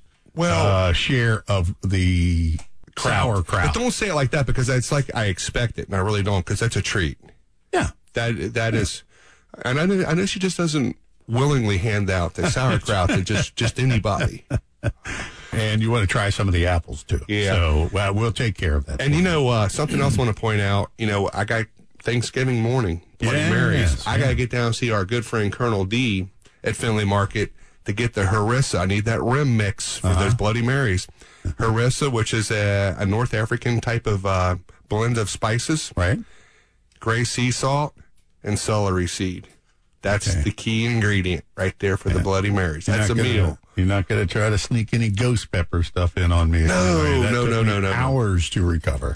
share of the sauerkraut. But don't say it like that, because it's like I expect it, and I really don't, because that's a treat. Yeah, that is, and I know she just doesn't willingly hand out the sauerkraut to just anybody. And you want to try some of the apples too. Yeah. So we'll take care of that. And something else I want to point out. I got Thanksgiving morning Bloody Marys. I got to get down and see our good friend Colonel D at Findlay Market to get the harissa. I need that rim mix for those Bloody Marys. Harissa, which is a North African type of blend of spices, right? Gray sea salt and celery seed. That's the key ingredient right there for the Bloody Marys. That's a meal. You're not going to try to sneak any ghost pepper stuff in on me. No. Hours to recover.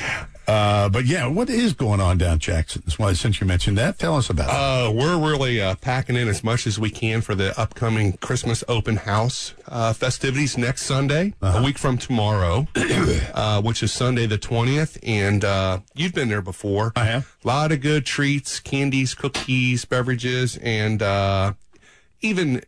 But yeah, what is going on down Jackson's? Well, since you mentioned that, tell us about it. We're really packing in as much as we can for the upcoming Christmas open house festivities next Sunday, a week from tomorrow, which is Sunday the 20th. And you've been there before. I have. A lot of good treats, candies, cookies, beverages, and even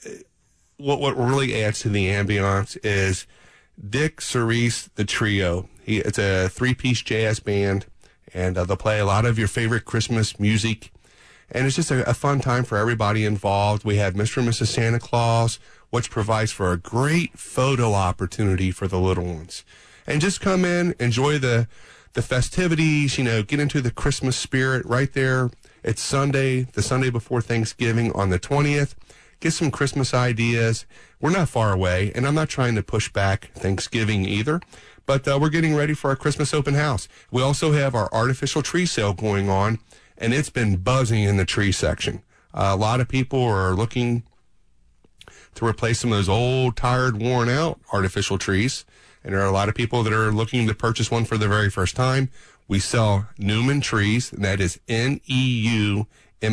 what really adds to the ambiance is Dick Cerise, the trio. It's a 3-piece jazz band, and they'll play a lot of your favorite Christmas music. And it's just a fun time for everybody involved. We have Mr. and Mrs. Santa Claus, which provides for a great photo opportunity for the little ones. And just come in, enjoy the festivities, get into the Christmas spirit right there. It's Sunday, the Sunday before Thanksgiving on the 20th. Get some Christmas ideas. We're not far away, and I'm not trying to push back Thanksgiving either, but we're getting ready for our Christmas open house. We also have our artificial tree sale going on, and it's been buzzing in the tree section. A lot of people are looking to replace some of those old, tired, worn-out artificial trees, and there are a lot of people that are looking to purchase one for the very first time. We sell Newman trees, and that is Neumann.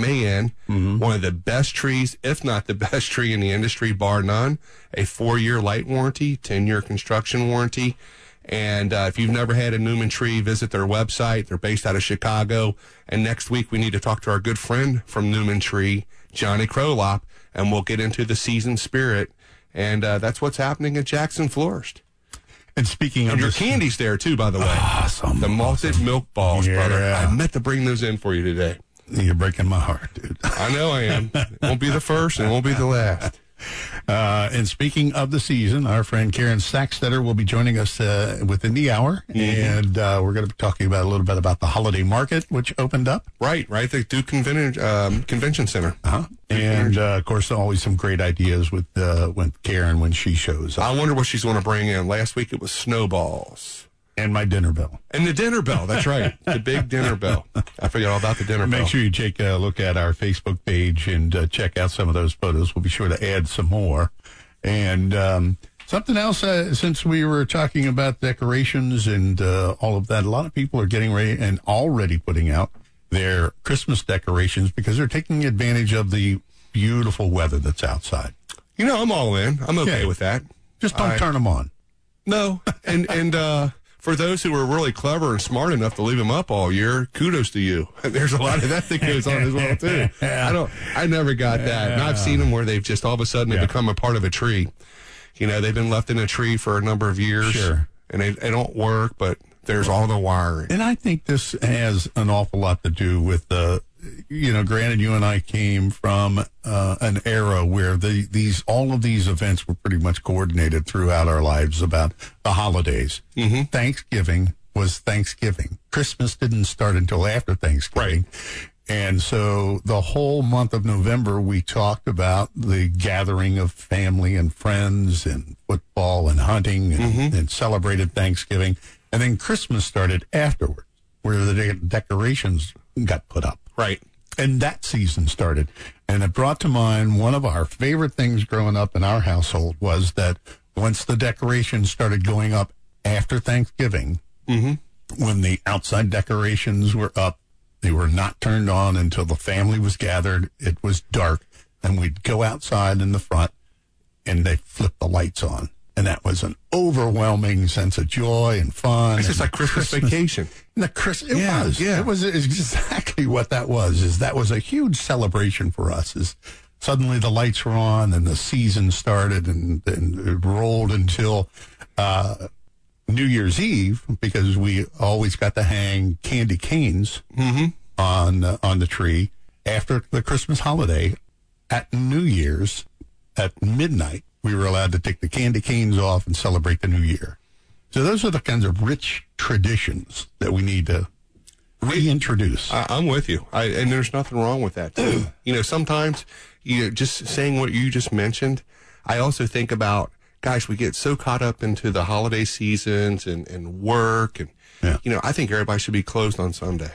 One of the best trees, if not the best tree in the industry, bar none. A 4-year light warranty, 10-year construction warranty. And if you've never had a Newman tree, visit their website. They're based out of Chicago. And next week, we need to talk to our good friend from Newman Tree, Johnny Krolop, and we'll get into the season spirit. And that's what's happening at Jackson Florist. And speaking of your candies there, too, by the way. Awesome. The malted milk balls, brother. Yeah. I meant to bring those in for you today. You're breaking my heart, dude. I know I am. It won't be the first and it won't be the last. And speaking of the season, our friend Karen Sackstetter will be joining us within the hour. And we're going to be talking about a little bit about the holiday market, which opened up. Right. The Duke Convention Center. And, of course, always some great ideas with Karen when she shows up. I wonder what she's going to bring in. Last week it was snowballs. And my dinner bell. And the dinner bell, that's right. The big dinner bell. I forget all about the dinner bell. Make sure you take a look at our Facebook page and check out some of those photos. We'll be sure to add some more. And something else, since we were talking about decorations and all of that, a lot of people are getting ready and already putting out their Christmas decorations because they're taking advantage of the beautiful weather that's outside. I'm all in. I'm okay with that. Just don't turn them on. No. And for those who are really clever and smart enough to leave them up all year, kudos to you. There's a lot of that goes on as well too. I never got that. And I've seen them where they've just all of a sudden they become a part of a tree. They've been left in a tree for a number of years. Sure. And they don't work, but there's all the wiring. And I think this has an awful lot to do with granted, you and I came from an era where all of these events were pretty much coordinated throughout our lives about the holidays. Mm-hmm. Thanksgiving was Thanksgiving. Christmas didn't start until after Thanksgiving. Right. And so the whole month of November, we talked about the gathering of family and friends and football and hunting and celebrated Thanksgiving. And then Christmas started afterwards, where the decorations got put up. Right. And that season started. And it brought to mind one of our favorite things growing up in our household was that once the decorations started going up after Thanksgiving, when the outside decorations were up, they were not turned on until the family was gathered. It was dark. And we'd go outside in the front and they flipped the lights on. And that was an overwhelming sense of joy and fun. It's just like Christmas vacation. It was exactly what that was. That was a huge celebration for us. Is suddenly the lights were on and the season started and it rolled until New Year's Eve, because we always got to hang candy canes on the tree after the Christmas holiday. At New Year's at midnight, we were allowed to take the candy canes off and celebrate the new year. So those are the kinds of rich traditions that we need to reintroduce. I'm with you. And there's nothing wrong with that, too. Sometimes, just saying what you just mentioned, I also think about, gosh, we get so caught up into the holiday seasons and work. And, I think everybody should be closed on Sunday.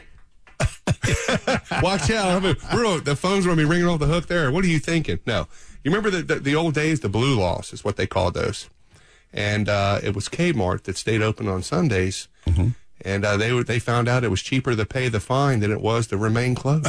Watch out. The phone's going to be ringing off the hook there. What are you thinking? No. You remember the old days, the blue laws is what they called those. And it was Kmart that stayed open on Sundays. Mm-hmm. And they found out it was cheaper to pay the fine than it was to remain closed.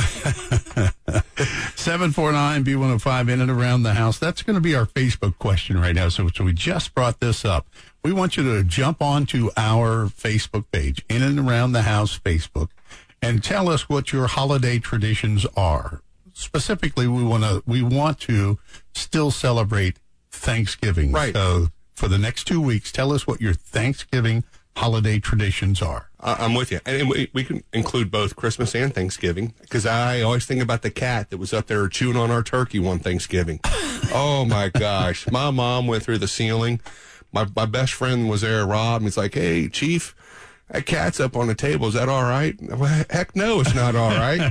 749-B105 in and around the house. That's going to be our Facebook question right now. So we just brought this up. We want you to jump onto our Facebook page, In and Around the House Facebook, and tell us what your holiday traditions are. Specifically, we want to still celebrate Thanksgiving. Right. So for the next 2 weeks, tell us what your Thanksgiving holiday traditions are. I'm with you. And we can include both Christmas and Thanksgiving, because I always think about the cat that was up there chewing on our turkey one Thanksgiving. Oh, my gosh. My mom went through the ceiling. My best friend was there, Rob, and he's like, hey, Chief, that cat's up on the table. Is that all right? Well, heck no, it's not all right.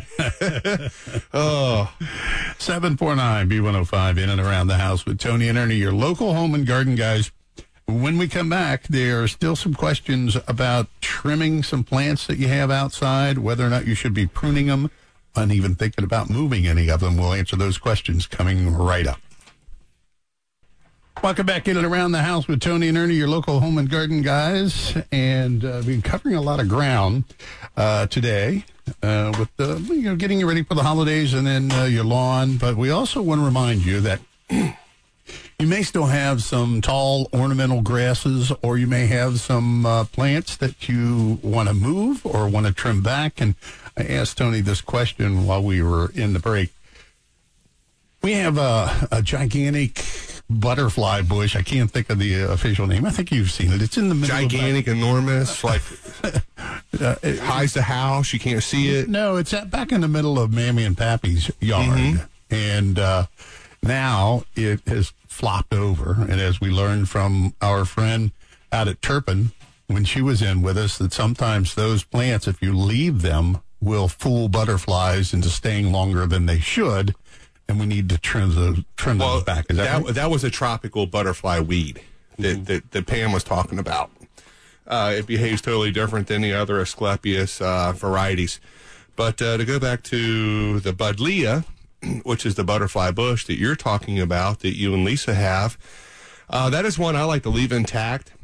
749-B105 in and around the house with Tony and Ernie, your local home and garden guys. When we come back, there are still some questions about trimming some plants that you have outside, whether or not you should be pruning them, and even thinking about moving any of them. We'll answer those questions coming right up. Welcome back in and around the house with Tony and Ernie, your local home and garden guys. And we've been covering a lot of ground today with getting you ready for the holidays and then your lawn. But we also want to remind you that you may still have some tall ornamental grasses, or you may have some plants that you want to move or want to trim back. And I asked Tony this question while we were in the break. We have a gigantic butterfly bush. I can't think of the official name. I think you've seen it. It's in the middle gigantic, enormous, like it hides the house. You can't see it. No, it's back in the middle of Mammy and Pappy's yard. Mm-hmm. And now it has flopped over. And as we learned from our friend out at Turpin, when she was in with us, that sometimes those plants, if you leave them, will fool butterflies into staying longer than they should. And we need to trim those back. Is that right? That was a tropical butterfly weed that Pam was talking about. It behaves totally different than the other Asclepias varieties. But to go back to the Buddleia, which is the butterfly bush that you're talking about, that you and Lisa have, that is one I like to leave intact.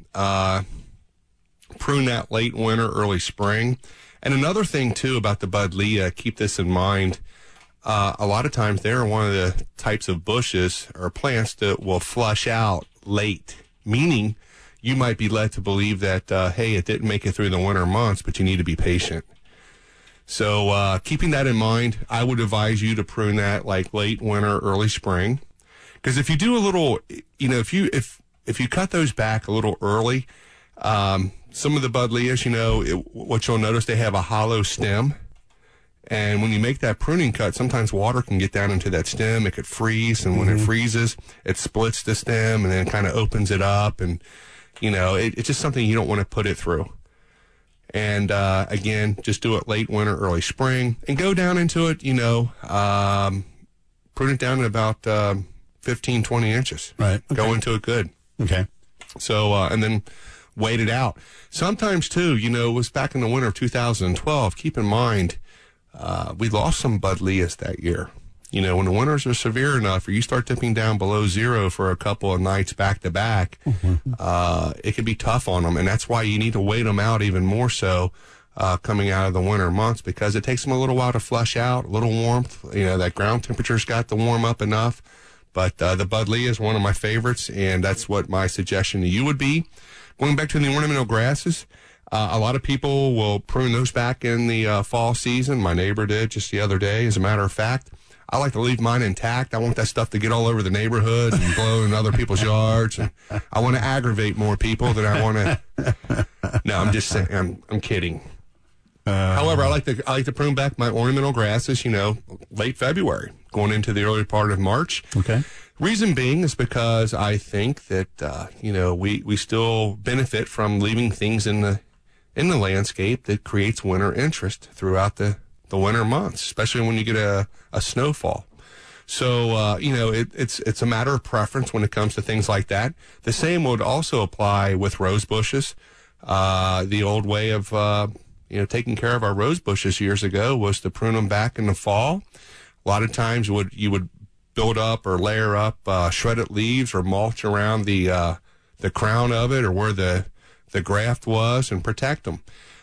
Prune that late winter, early spring. And another thing, too, about the Buddleia, keep this in mind, a lot of times they're one of the types of bushes or plants that will flush out late, meaning you might be led to believe that, hey, it didn't make it through the winter months, but you need to be patient. So keeping that in mind, I would advise you to prune that like late winter, early spring. Because if you do a little, if you cut those back a little early, some of the Buddleias, what you'll notice, they have a hollow stem. And when you make that pruning cut, sometimes water can get down into that stem. It could freeze. And when it freezes, it splits the stem and then kind of opens it up. And, it's just something you don't want to put it through. And, again, just do it late winter, early spring. And go down into it, prune it down to about 15, 20 inches. Right. Okay. Go into it good. Okay. So, and then wait it out. Sometimes, too, it was back in the winter of 2012. Keep in mind, we lost some Buddleias that year. When the winters are severe enough or you start dipping down below zero for a couple of nights back to back, it can be tough on them. And that's why you need to wait them out even more so coming out of the winter months, because it takes them a little while to flush out, a little warmth. That ground temperature's got to warm up enough. But the Buddleia is one of my favorites, and that's what my suggestion to you would be. Going back to the ornamental grasses, a lot of people will prune those back in the fall season. My neighbor did just the other day, as a matter of fact. I like to leave mine intact. I want that stuff to get all over the neighborhood and blow in other people's yards. And I want to aggravate more people than I want to. No, I'm just saying. I'm kidding. However, I like to prune back my ornamental grasses, late February, going into the early part of March. Okay. Reason being is because I think that we still benefit from leaving things in the landscape that creates winter interest throughout the winter months, especially when you get a snowfall. So it's a matter of preference when it comes to things like that. The same would also apply with rose bushes. The old way of taking care of our rose bushes years ago was to prune them back in the fall. A lot of times you would build up or layer up shredded leaves or mulch around the crown of it or where the graft was and protect them.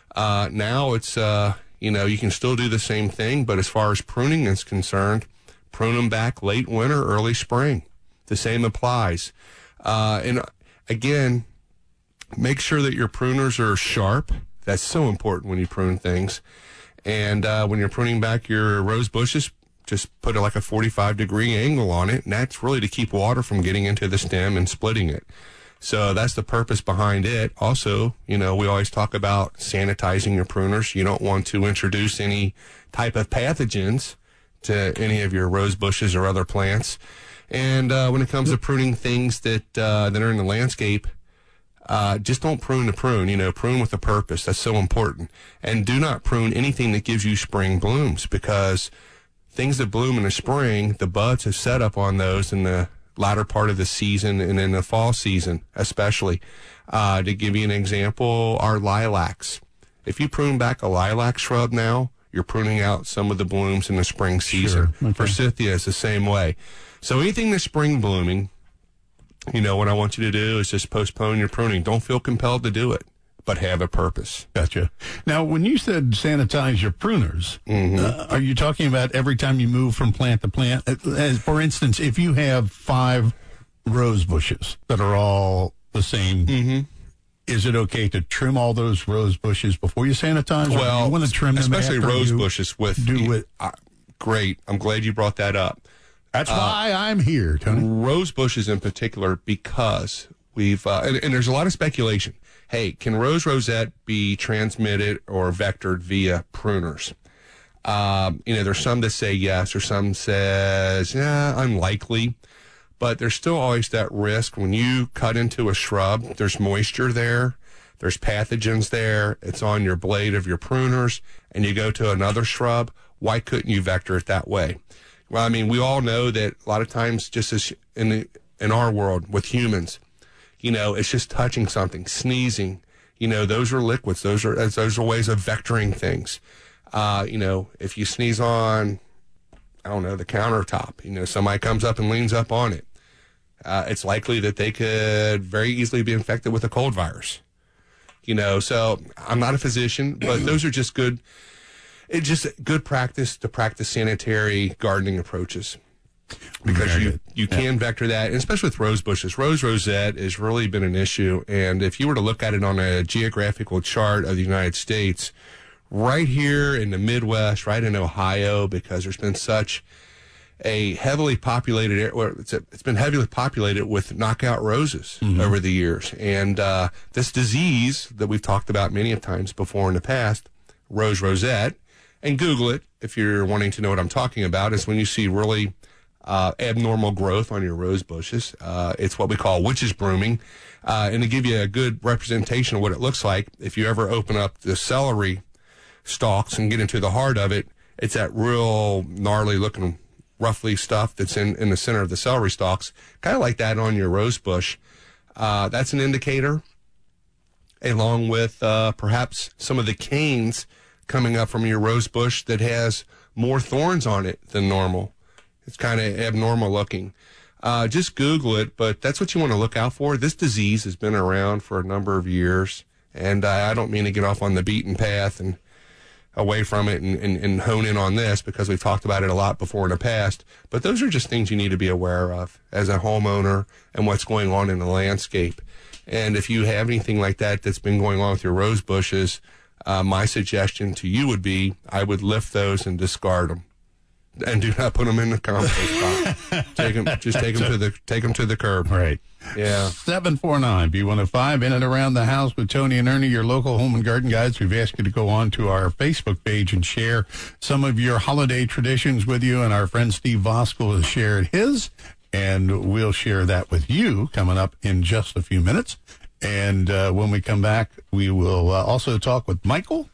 Now it's you can still do the same thing, but as far as pruning is concerned, prune them back late winter, early spring. The same applies. And again, make sure that your pruners are sharp. That's so important when you prune things. And when you're pruning back your rose bushes, just put like a 45-degree angle on it, and that's really to keep water from getting into the stem and splitting it. So that's the purpose behind it. Also, we always talk about sanitizing your pruners. You don't want to introduce any type of pathogens to any of your rose bushes or other plants. And when it comes to pruning things that are in the landscape, just don't prune to prune. Prune with a purpose. That's so important. And do not prune anything that gives you spring blooms, because things that bloom in the spring, the buds have set up on those in the latter part of the season and in the fall season especially. To give you an example, our lilacs. If you prune back a lilac shrub now, you're pruning out some of the blooms in the spring season. Sure. Okay. Forsythia is the same way. So anything that's spring blooming, what I want you to do is just postpone your pruning. Don't feel compelled to do it, but have a purpose. Gotcha. Now, when you said sanitize your pruners, are you talking about every time you move from plant to plant? As, for instance, if you have 5 rose bushes that are all the same, is it okay to trim all those rose bushes before you sanitize? Well, you want to trim them especially after rose you bushes with do it. Great. I'm glad you brought that up. That's why I'm here, Tony. Rose bushes in particular, because we've and there's a lot of speculation. Hey, can rosette be transmitted or vectored via pruners? There's some that say yes, or some says, unlikely. But there's still always that risk. When you cut into a shrub, there's moisture there, there's pathogens there, it's on your blade of your pruners, and you go to another shrub, why couldn't you vector it that way? Well, I mean, we all know that a lot of times, just as in our world with humans, it's just touching something, sneezing. Those are liquids. Those are ways of vectoring things. If you sneeze on, the countertop, somebody comes up and leans up on it. It's likely that they could very easily be infected with a cold virus. So I'm not a physician, but those are just good. It's just good practice to practice sanitary gardening approaches. because you can vector that, and especially with rose bushes. Rose rosette has really been an issue, and if you were to look at it on a geographical chart of the United States, right here in the Midwest, right in Ohio, because there's been such a heavily populated area, it's been heavily populated with knockout roses over the years, and this disease that we've talked about many of times before in the past, rose rosette, and Google it if you're wanting to know what I'm talking about, is when you see really abnormal growth on your rose bushes. It's what we call witch's brooming. And to give you a good representation of what it looks like, if you ever open up the celery stalks and get into the heart of it, it's that real gnarly looking, roughly stuff that's in the center of the celery stalks, kind of like that on your rose bush. That's an indicator, along with perhaps some of the canes coming up from your rose bush that has more thorns on it than normal. It's kind of abnormal looking. Just Google it, but that's what you want to look out for. This disease has been around for a number of years, and I don't mean to get off on the beaten path and away from it and hone in on this, because we've talked about it a lot before in the past, but those are just things you need to be aware of as a homeowner and what's going on in the landscape. And if you have anything like that that's been going on with your rose bushes, my suggestion to you would be I would lift those and discard them. And do not put them in the compost pile. Take them to the curb. Right. Yeah. 749 B105 in and around the house with Tony and Ernie, your local home and garden guides. We've asked you to go on to our Facebook page and share some of your holiday traditions with you. And our friend Steve Voskuhl has shared his, and we'll share that with you coming up in just a few minutes. And when we come back, we will also talk with Michael.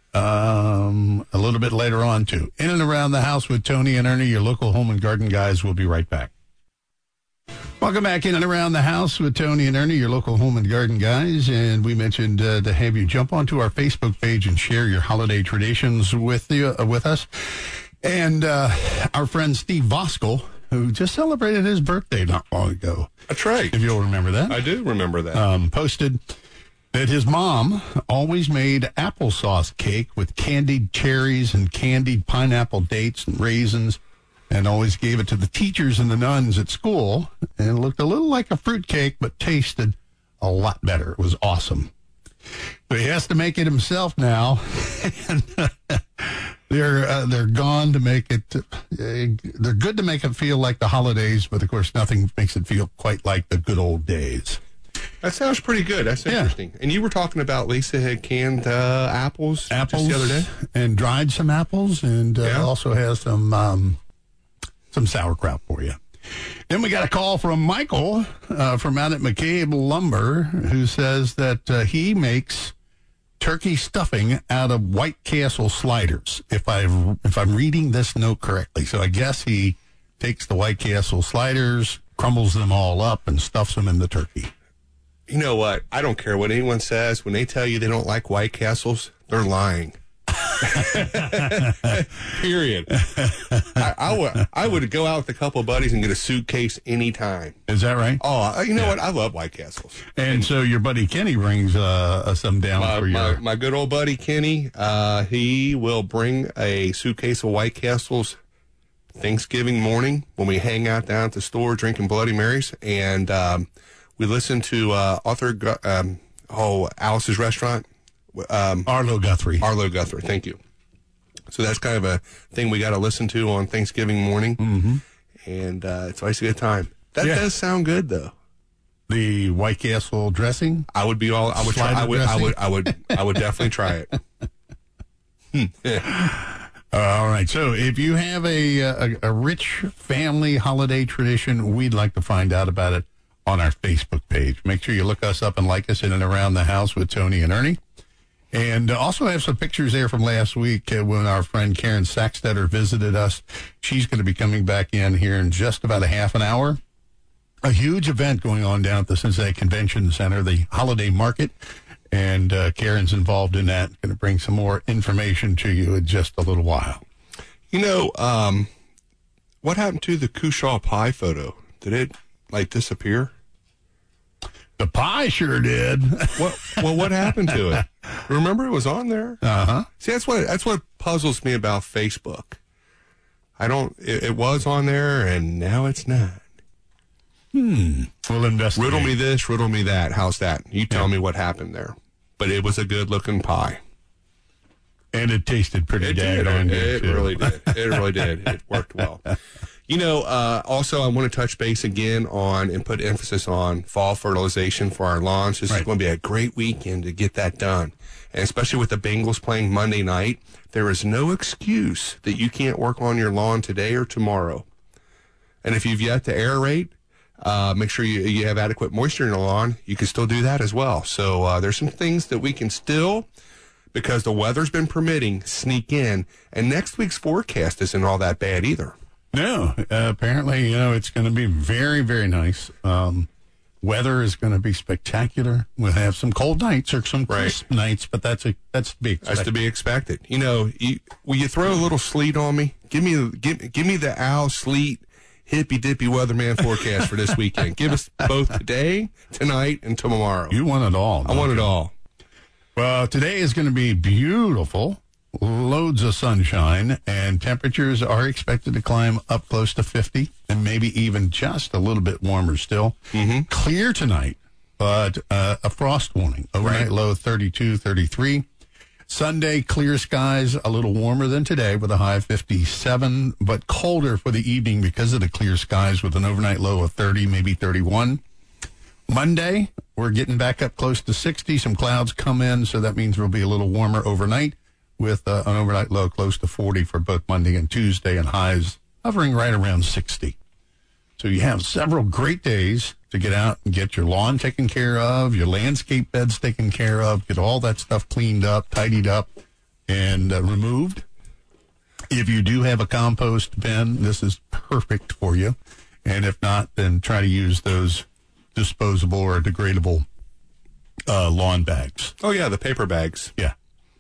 A little bit later on, too. In and around the house with Tony and Ernie, your local home and garden guys. We'll be right back. Welcome back in and around the house with Tony and Ernie, your local home and garden guys. And we mentioned to have you jump onto our Facebook page and share your holiday traditions with us. And our friend Steve Voskuhl, who just celebrated his birthday not long ago. That's right. If you'll remember that. I do remember that. Posted that his mom always made applesauce cake with candied cherries and candied pineapple dates and raisins, and always gave it to the teachers and the nuns at school. And it looked a little like a fruit cake, but tasted a lot better. It was awesome. But he has to make it himself now. And they're gone to make it. They're good to make it feel like the holidays, but of course nothing makes it feel quite like the good old days. That sounds pretty good. That's interesting. And you were talking about Lisa had canned apples just the other day, and dried some apples, and also has some sauerkraut for you. Then we got a call from Michael from out at McCabe Lumber, who says that he makes turkey stuffing out of White Castle sliders. If I'm reading this note correctly, so I guess he takes the White Castle sliders, crumbles them all up, and stuffs them in the turkey. You know what? I don't care what anyone says. When they tell you they don't like White Castles, they're lying. Period. I would go out with a couple of buddies and get a suitcase anytime. Is that right? Oh, you know what? I love White Castles. And so your buddy Kenny brings some down for you. My good old buddy Kenny, he will bring a suitcase of White Castles Thanksgiving morning when we hang out down at the store drinking Bloody Marys, and we listen to Alice's Restaurant. Arlo Guthrie. Arlo Guthrie, thank you. So that's kind of a thing we got to listen to on Thanksgiving morning, and it's always a good time. That does sound good, though. The White Castle dressing. I would be all. I would try. I would definitely try it. All right. So if you have a rich family holiday tradition, we'd like to find out about it on our Facebook page. Make sure you look us up and like us in and around the house with Tony and Ernie. And also have some pictures there from last week when our friend Karen Sackstetter visited us. She's going to be coming back in here in just about a half an hour. A huge event going on down at the Cincinnati Convention Center, the Holiday Market. And Karen's involved in that. Going to bring some more information to you in just a little while. You know, what happened to the Cushaw pie photo? Did it, disappear? The pie sure did. What happened to it? Remember, it was on there. Uh-huh. See, that's what puzzles me about Facebook. It was on there, and now it's not. We'll investigate. Riddle me this, riddle me that. How's that? You tell me what happened there. But it was a good-looking pie. And it tasted pretty It really did. It really did. It worked well. Also, I want to touch base again on and put emphasis on fall fertilization for our lawns. This is going to be a great weekend to get that done. And especially with the Bengals playing Monday night, there is no excuse that you can't work on your lawn today or tomorrow. And if you've yet to aerate, make sure you have adequate moisture in your lawn. You can still do that as well. So there's some things that we can still, because the weather's been permitting, sneak in. And next week's forecast isn't all that bad either. No, apparently, it's going to be very, very nice. Weather is going to be spectacular. We'll have some cold nights or some crisp nights, but that's to be expected. That's to be expected. Will you throw a little sleet on me? Give me the owl sleet hippy dippy weatherman forecast for this weekend. Give us both today, tonight, and tomorrow. You want it all. I want it all. Well, today is going to be beautiful. Loads of sunshine, and temperatures are expected to climb up close to 50 and maybe even just a little bit warmer still. Clear tonight, but a frost warning. Overnight low 32, 33. Sunday, clear skies, a little warmer than today with a high of 57, but colder for the evening because of the clear skies with an overnight low of 30, maybe 31. Monday, we're getting back up close to 60. Some clouds come in, so that means we'll be a little warmer overnight with an overnight low close to 40 for both Monday and Tuesday, and highs hovering right around 60. So you have several great days to get out and get your lawn taken care of, your landscape beds taken care of, get all that stuff cleaned up, tidied up, and removed. If you do have a compost bin, this is perfect for you. And if not, then try to use those disposable or degradable lawn bags. Oh, yeah, the paper bags. Yeah.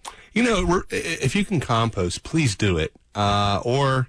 If you can compost, please do it. Or,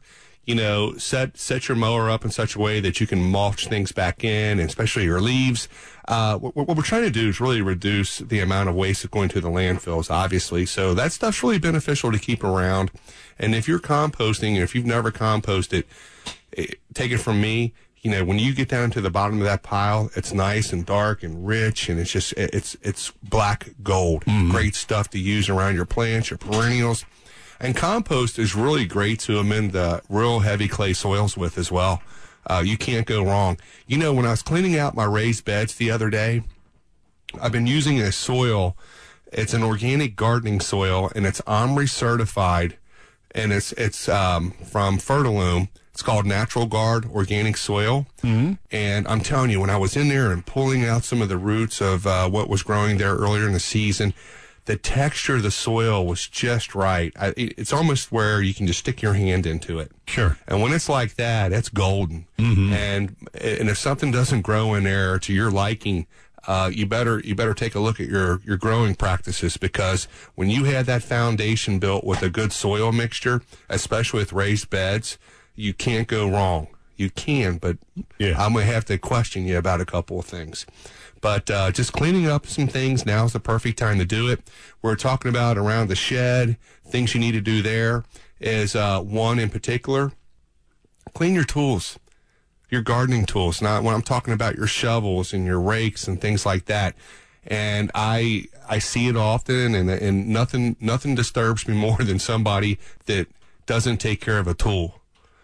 set your mower up in such a way that you can mulch things back in, and especially your leaves. What we're trying to do is really reduce the amount of waste that's going to the landfills, obviously. So that stuff's really beneficial to keep around. And if you're composting, if you've never composted, take it from me. When you get down to the bottom of that pile, it's nice and dark and rich, and it's black gold. Great stuff to use around your plants, your perennials. And compost is really great to amend the real heavy clay soils with as well. You can't go wrong. When I was cleaning out my raised beds the other day, I've been using a soil. It's an organic gardening soil, and it's OMRI certified, and it's from Fertilume. It's called Natural Guard Organic Soil. And I'm telling you, when I was in there and pulling out some of the roots of what was growing there earlier in the season, the texture of the soil was just right. It's almost where you can just stick your hand into it. Sure. And when it's like that, it's golden. And if something doesn't grow in there to your liking, you better take a look at your growing practices, because when you had that foundation built with a good soil mixture, especially with raised beds, you can't go wrong. You can, but I'm going to have to question you about a couple of things. But just cleaning up some things, now's the perfect time to do it. We're talking about around the shed, things you need to do there is one in particular, clean your tools, your gardening tools. Not when I'm talking about your shovels and your rakes and things like that. And I see it often, and nothing disturbs me more than somebody that doesn't take care of a tool.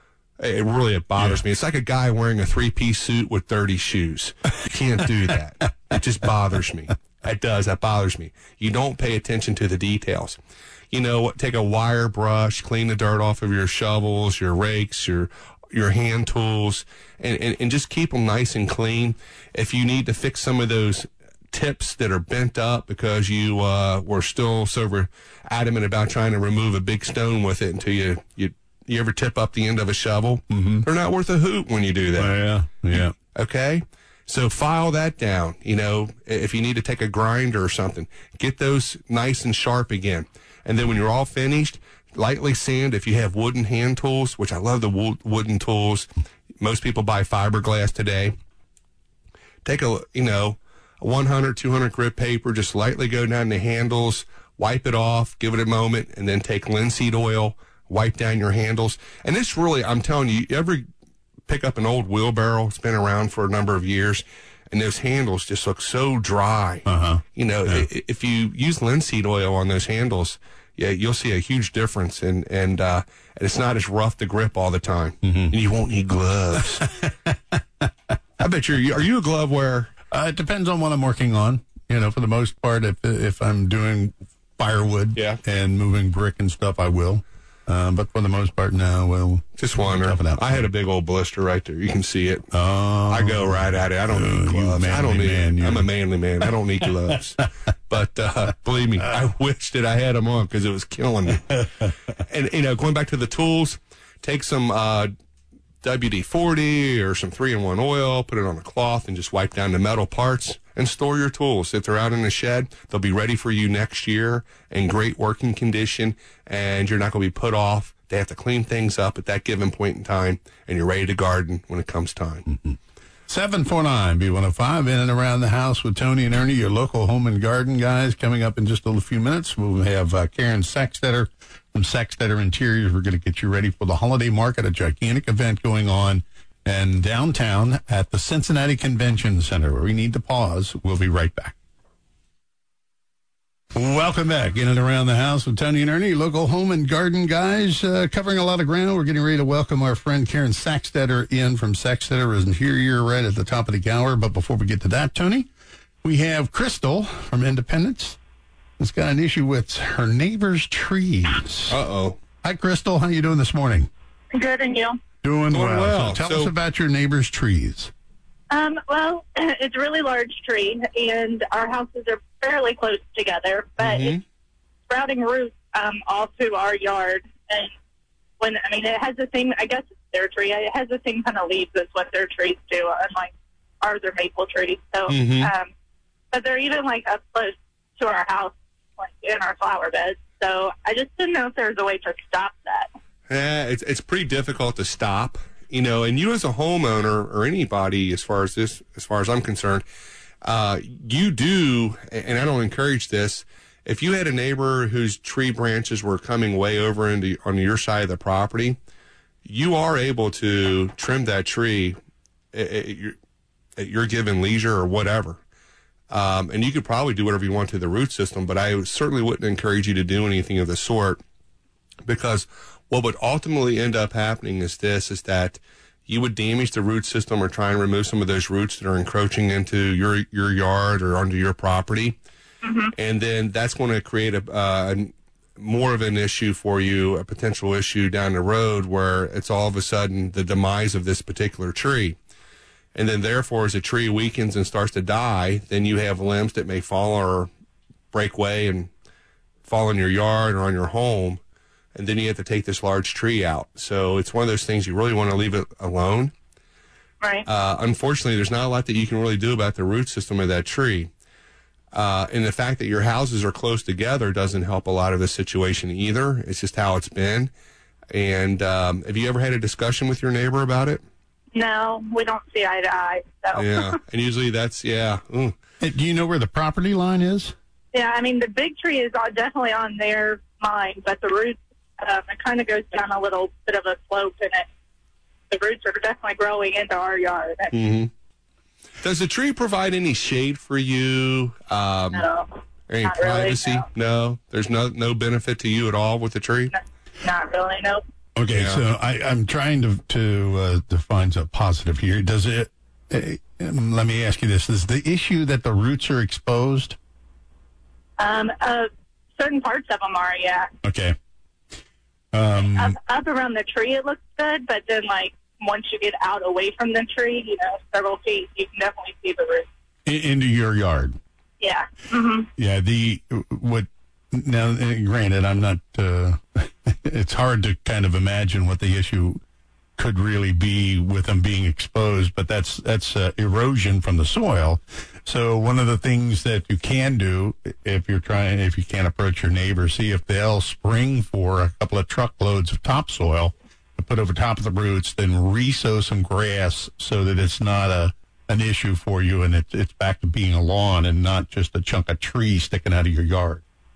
It bothers me. It's like a guy wearing a 3-piece suit with dirty shoes. You can't do that. It just bothers me. It does. That bothers me. You don't pay attention to the details. Take a wire brush, clean the dirt off of your shovels, your rakes, your hand tools, and just keep them nice and clean. If you need to fix some of those tips that are bent up because you were still so adamant about trying to remove a big stone with it until you ever tip up the end of a shovel? They're not worth a hoot when you do that. Yeah. Okay? So file that down. If you need to take a grinder or something, get those nice and sharp again. And then when you're all finished, lightly sand if you have wooden hand tools, which I love the wooden tools. Most people buy fiberglass today. Take a 100, 200 grit paper, just lightly go down the handles, wipe it off, give it a moment, and then take linseed oil, wipe down your handles. And this really, I'm telling you, you ever pick up an old wheelbarrow, it's been around for a number of years, and those handles just look so dry. You know, if you use linseed oil on those handles, you'll see a huge difference, and it's not as rough to grip all the time. And you won't need gloves. I bet are you a glove wearer? It depends on what I'm working on. You know, for the most part, if I'm doing firewood and moving brick and stuff, I will. But for the most part, no. Well, just wonder. I had a big old blister right there. You can see it. I go right at it. I don't need gloves. I'm a manly man. I don't need gloves. But believe me, I wish that I had them on because it was killing me. And, you know, going back to the tools, take some WD-40 or some 3-in-1 oil, put it on a cloth, and just wipe down the metal parts and store your tools. If they're out in the shed, they'll be ready for you next year in great working condition, and you're not going to be put off. They have to clean things up at that given point in time, and you're ready to garden when it comes time. 749 B105 in and around the house with Tony and Ernie, your local home and garden guys. Coming up in just a few minutes, we'll have Karen Sackstetter from Sackstetter Interiors. We're going to get you ready for the holiday market, a gigantic event going on in downtown at the Cincinnati Convention Center, where we need to pause. We'll be right back. Welcome back in and around the house with Tony and Ernie, local home and garden guys, covering a lot of ground. We're getting ready to welcome our friend Karen Sackstetter in from Sackstetter Interior right at the top of the hour. But before we get to that, Tony, we have Crystal from Independence. Has got an issue with her neighbor's trees. Uh-oh. Hi, Crystal. How you doing this morning? Good, and you? Doing well. So tell us about your neighbor's trees. Well, it's a really large tree, and our houses are fairly close together, but it's sprouting roots all through our yard. And it has the same, I guess it's their tree, it has the same kind of leaves as what their trees do, unlike ours are maple trees. So, but they're even like up close to our house, like in our flower beds. So I just didn't know if there's a way to stop that. Yeah, it's pretty difficult to stop. You know, and you as a homeowner or anybody, as far as I'm concerned, you do, and I don't encourage this, if you had a neighbor whose tree branches were coming way over on your side of the property, you are able to trim that tree at your given leisure or whatever. And you could probably do whatever you want to the root system, but I certainly wouldn't encourage you to do anything of the sort, because what would ultimately end up happening is that you would damage the root system or try and remove some of those roots that are encroaching into your yard or onto your property. And then that's going to create a more of an issue for you, a potential issue down the road where it's all of a sudden the demise of this particular tree. And then therefore, as a tree weakens and starts to die, then you have limbs that may fall or break away and fall in your yard or on your home. And then you have to take this large tree out. So it's one of those things you really want to leave it alone. Right. Unfortunately, there's not a lot that you can really do about the root system of that tree. And the fact that your houses are close together doesn't help a lot of the situation either. It's just how it's been. And have you ever had a discussion with your neighbor about it? No, we don't see eye to eye. So. Yeah, and usually that's, Do you know where the property line is? Yeah, the big tree is definitely on their mind, but the roots, it kind of goes down a little bit of a slope, and the roots are definitely growing into our yard. Does the tree provide any shade for you? No. Any privacy? Really, no. There's no benefit to you at all with the tree? No, not really, nope. Okay, so I'm trying to find a positive here. Does it, let me ask you this, is the issue that the roots are exposed? Certain parts of them are, yeah. Okay. Up around the tree, it looks good, but then, once you get out away from the tree, several feet, you can definitely see the roots. Into your yard? Yeah. Yeah, now, granted, I'm not, it's hard to kind of imagine what the issue could really be with them being exposed, but that's erosion from the soil. So one of the things that you can do if you can't approach your neighbor, see if they'll spring for a couple of truckloads of topsoil to put over top of the roots, then re-sow some grass so that it's not an issue for you and it's back to being a lawn and not just a chunk of tree sticking out of your yard.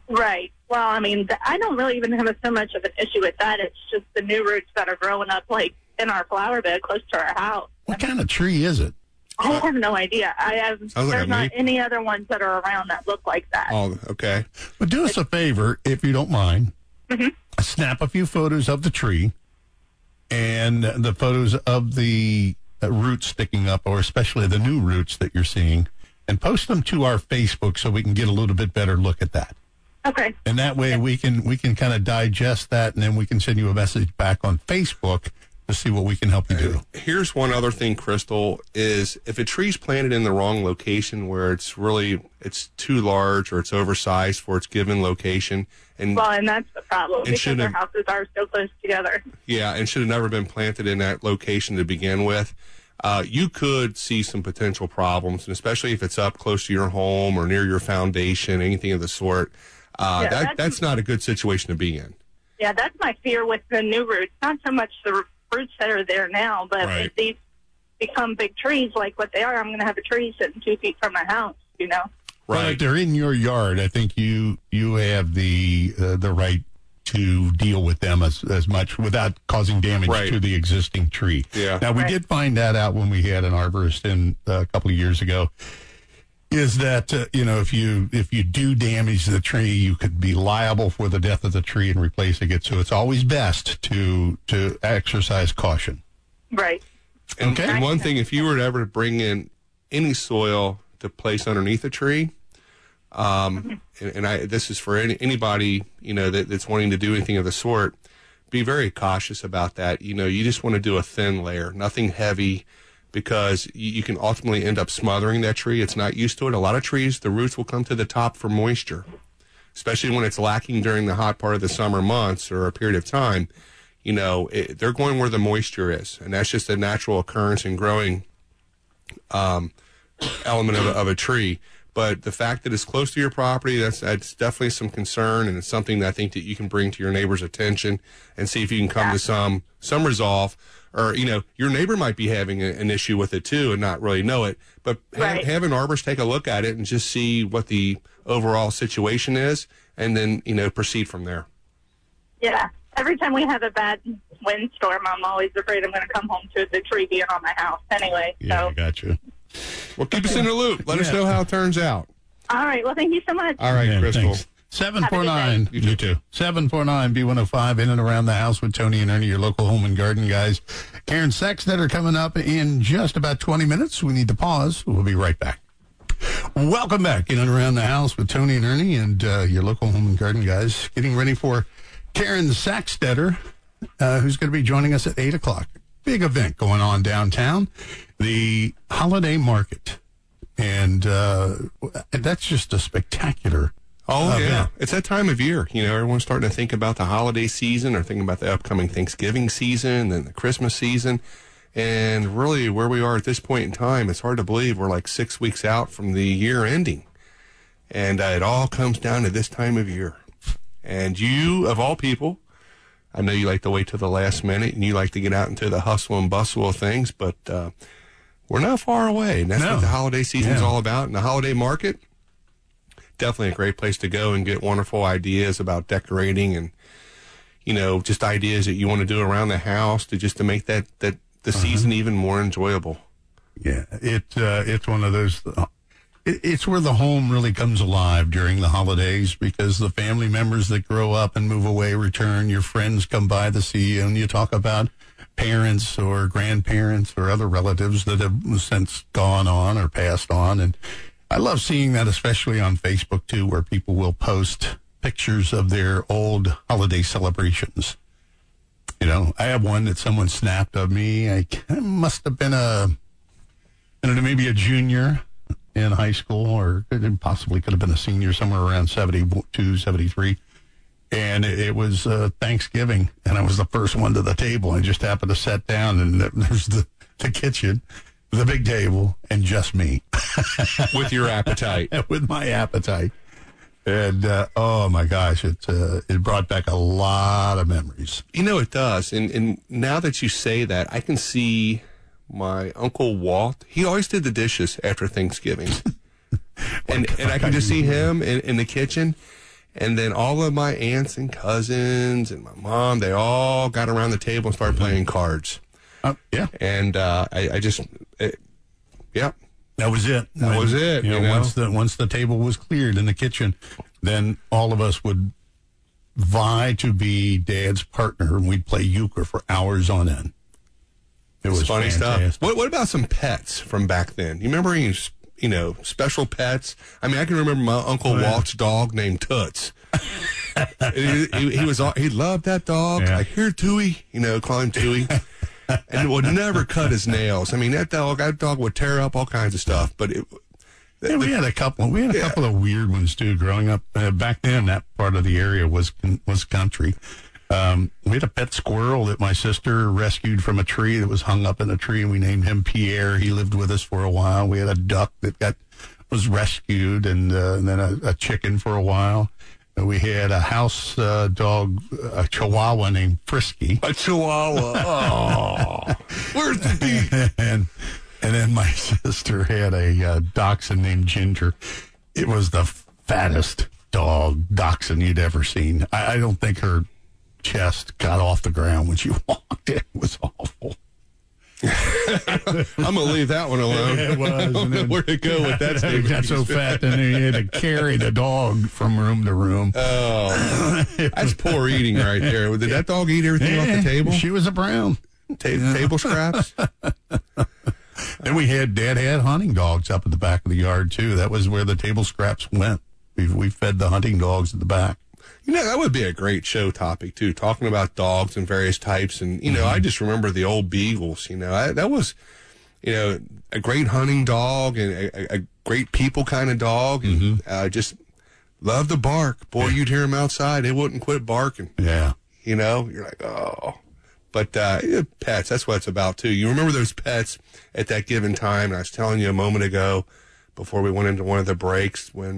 Right. Well, I mean, I don't really even have so much of an issue with that. It's just the new roots that are growing up, like, in our flower bed close to our house. What kind of tree is it? I have no idea. There's not any other ones that are around that look like that. Oh, okay. But do us a favor, if you don't mind. Snap a few photos of the tree and the photos of the roots sticking up, or especially the new roots that you're seeing, and post them to our Facebook so we can get a little bit better look at that. Okay. And that way we can kind of digest that, and then we can send you a message back on Facebook to see what we can help you do. Here's one other thing, Crystal, is if a tree's planted in the wrong location where it's too large or it's oversized for its given location. And that's the problem, because our houses are so close together. Yeah, and should have never been planted in that location to begin with. You could see some potential problems, and especially if it's up close to your home or near your foundation, anything of the sort. That's not a good situation to be in. Yeah, that's my fear with the new roots. Not so much the roots that are there now, but if these become big trees like what they are, I'm going to have a tree sitting 2 feet from my house, you know? Right. Well, if they're in your yard, I think you have the right to deal with them as much without causing damage to the existing tree. Yeah. Now, we did find that out when we had an arborist in a couple of years ago, is that, if you do damage the tree, you could be liable for the death of the tree and replacing it. So it's always best to exercise caution. Right. And one thing, if you were to ever bring in any soil to place underneath a tree, this is for anybody, that's wanting to do anything of the sort, be very cautious about that. You just want to do a thin layer, nothing heavy, because you can ultimately end up smothering that tree. It's not used to it. A lot of trees, the roots will come to the top for moisture, especially when it's lacking during the hot part of the summer months or a period of time. They're going where the moisture is, and that's just a natural occurrence and growing element of a tree. But the fact that it's close to your property, that's definitely some concern, and it's something that I think that you can bring to your neighbor's attention and see if you can come to some resolve. Or, your neighbor might be having an issue with it too and not really know it. But have an arborist take a look at it and just see what the overall situation is, and then, proceed from there. Yeah. Every time we have a bad windstorm, I'm always afraid I'm going to come home to the tree being on my house anyway. Yeah, I got you. Well, keep us in the loop. Let us know how it turns out. All right. Well, thank you so much. All right, Crystal. Thanks. 749. You too. 749 B105 in and around the house with Tony and Ernie, your local home and garden guys. Karen Sexton coming up in just about 20 minutes. We need to pause. We'll be right back. Welcome back in and around the house with Tony and Ernie and your local home and garden guys. Getting ready for Karen Sackstetter, who's going to be joining us at 8 o'clock. Big event going on downtown, the holiday market. And that's just a spectacular yeah. It's that time of year. Everyone's starting to think about the holiday season or thinking about the upcoming Thanksgiving season and the Christmas season. And really, where we are at this point in time, it's hard to believe we're like 6 weeks out from the year ending. And it all comes down to this time of year. And you, of all people, I know you like to wait till the last minute and you like to get out into the hustle and bustle of things, but we're not far away. And that's what the holiday season's all about. And the holiday market, definitely a great place to go and get wonderful ideas about decorating and, just ideas that you want to do around the house to make the season even more enjoyable. Yeah, it's one of those. It's where the home really comes alive during the holidays because the family members that grow up and move away return. Your friends come by to see you, and you talk about parents or grandparents or other relatives that have since gone on or passed on. And I love seeing that, especially on Facebook, too, where people will post pictures of their old holiday celebrations. I have one that someone snapped of me. I must have been maybe a junior in high school, or it possibly could have been a senior, somewhere around 72, 73. And it was Thanksgiving, and I was the first one to the table. I just happened to sit down, and there's the kitchen, the big table, and just me. With your appetite. With my appetite. And, oh, my gosh, it brought back a lot of memories. It does. And now that you say that, I can see my Uncle Walt. He always did the dishes after Thanksgiving. and I can just see him in the kitchen. And then all of my aunts and cousins and my mom, they all got around the table and started playing cards. Yeah. And I just, yeah. That was it. That was it. You know, once the table was cleared in the kitchen, then all of us would vie to be Dad's partner, and we'd play euchre for hours on end. It was funny fantastic stuff. What about some pets from back then? You remember any, special pets? I mean, I can remember my Uncle Walt's dog named Toots. He loved that dog. Yeah. Like, here, Tooey, call him Tooey. And would never cut his nails. I mean, that dog would tear up all kinds of stuff. But we had a couple. We had a couple of weird ones too. Growing up back then, that part of the area was country. We had a pet squirrel that my sister rescued from a tree that was hung up in a tree, and we named him Pierre. He lived with us for a while. We had a duck that was rescued, and then a chicken for a while. We had a house dog, a Chihuahua named Frisky. A Chihuahua. Oh, where's the beef? And then my sister had a dachshund named Ginger. It was the fattest dachshund you'd ever seen. I don't think her chest got off the ground when she walked. It was awful. I'm going to leave that one alone. It was. I don't know where to go with that statement. It got so fat, and they had to carry the dog from room to room. Oh, that's poor eating right there. Did that dog eat everything off the table? She was a brown. Table scraps? Then Dad had hunting dogs up at the back of the yard, too. That was where the table scraps went. We fed the hunting dogs at the back. That would be a great show topic, too, talking about dogs and various types. And, I just remember the old beagles, that was, a great hunting dog and a great people kind of dog. And just loved to bark. Boy, you'd hear him outside. They wouldn't quit barking. Yeah. You're like, oh. But pets, that's what it's about, too. You remember those pets at that given time. And I was telling you a moment ago before we went into one of the breaks when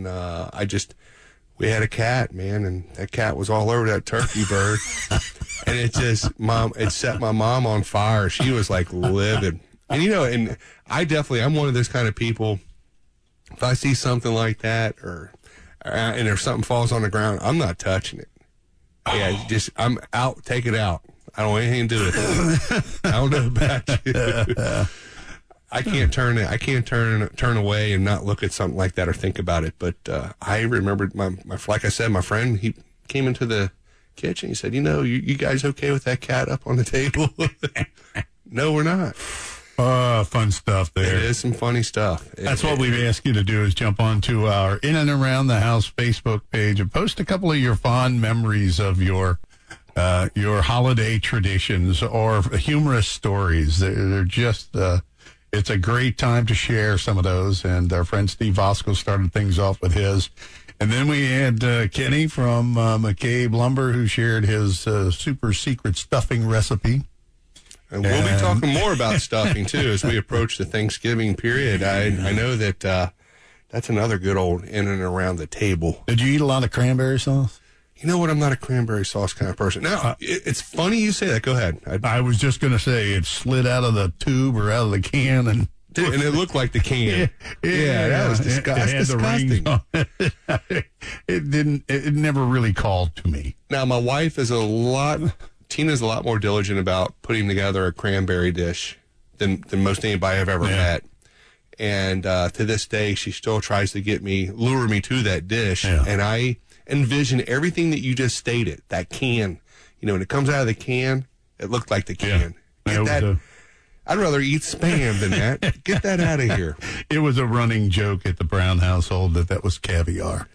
we had a cat, man, and that cat was all over that turkey bird. And it set my mom on fire. She was like livid. And, and I'm one of those kind of people, if I see something like that and if something falls on the ground, I'm not touching it. Yeah, I'm out, take it out. I don't want anything to do with it. I don't know about you. I can't turn away and not look at something like that or think about it. But I remembered like I said, my friend, he came into the kitchen. He said, you guys okay with that cat up on the table? No, we're not. Fun stuff there. It is some funny stuff. That's what we've asked you to do is jump onto our In and Around the House Facebook page and post a couple of your fond memories of your holiday traditions or humorous stories. They're just... it's a great time to share some of those, and our friend Steve Vosco started things off with his. And then we had Kenny from McCabe Lumber, who shared his super secret stuffing recipe. And we'll be talking more about stuffing, too, as we approach the Thanksgiving period. I know that that's another good old in and around the table. Did you eat a lot of cranberry sauce? You know what? I'm not a cranberry sauce kind of person. Now, it's funny you say that. Go ahead. I was just going to say it slid out of the tube or out of the can. And it looked like the can. Yeah, that was disgusting. It never really called to me. Now, my wife Tina's a lot more diligent about putting together a cranberry dish than most anybody I've ever met. And to this day, she still tries to lure me to that dish. Yeah. And I envision everything that you just stated, that can. When it comes out of the can, it looked like the can. Yeah. I'd rather eat Spam than that. Get that out of here. It was a running joke at the Brown household that was caviar.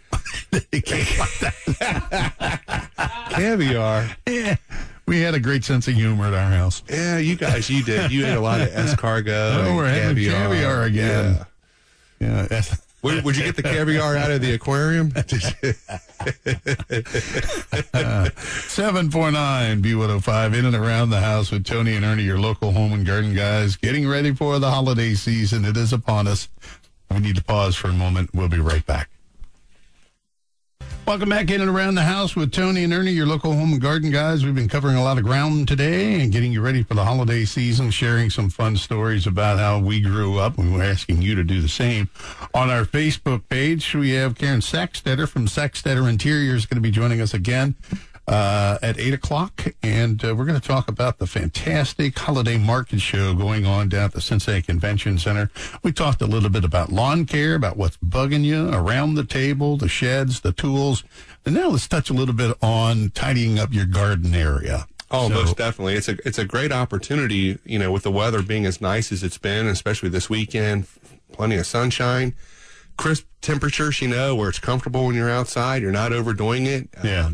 Caviar? Yeah. We had a great sense of humor at our house. Yeah, you did. You ate a lot of escargot. Oh, we're having caviar again. Yeah. Would you get the caviar out of the aquarium? 749 B105 in and around the house with Tony and Ernie, your local home and garden guys, getting ready for the holiday season. It is upon us. We need to pause for a moment. We'll be right back. Welcome back in and around the house with Tony and Ernie, your local home and garden guys. We've been covering a lot of ground today and getting you ready for the holiday season, sharing some fun stories about how we grew up, and we're asking you to do the same. On our Facebook page, we have Karen Sackstetter from Sackstetter Interiors going to be joining us again at 8 o'clock, and we're going to talk about the fantastic holiday market show going on down at the Cincinnati Convention Center. We talked a little bit about lawn care, about what's bugging you around the table, the sheds, the tools, and now let's touch a little bit on tidying up your garden area. Oh, most definitely. It's a great opportunity, you know, with the weather being as nice as it's been, especially this weekend, plenty of sunshine. Crisp temperatures, you know, where it's comfortable when you're outside. You're not overdoing it. Yeah.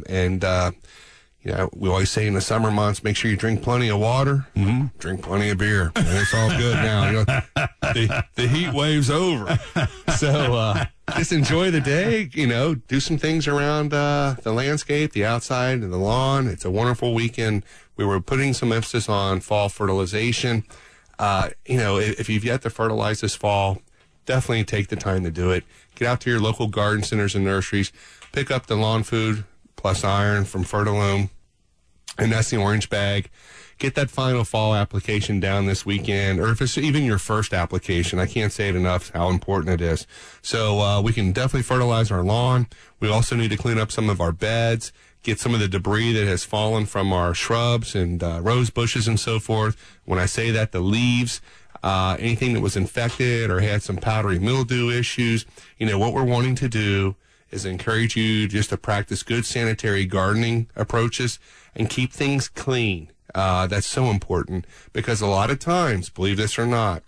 You know, we always say in the summer months, make sure you drink plenty of water, drink plenty of beer. And it's all good now. You know, the heat wave's over. So just enjoy the day, you know, do some things around the landscape, the outside, and the lawn. It's a wonderful weekend. We were putting some emphasis on fall fertilization. You know, if you've yet to fertilize this fall, definitely take the time to do it. Get out to your local garden centers and nurseries. Pick up the Lawn Food Plus Iron from Fertiloom, and that's the orange bag. Get that final fall application down this weekend, or if it's even your first application, I can't say it enough how important it is. So we can definitely fertilize our lawn. We also need to clean up some of our beds, get some of the debris that has fallen from our shrubs and rose bushes and so forth. When I say that, the leaves, anything that was infected or had some powdery mildew issues, you know, what we're wanting to do is encourage you just to practice good sanitary gardening approaches and keep things clean. That's so important because a lot of times, believe this or not,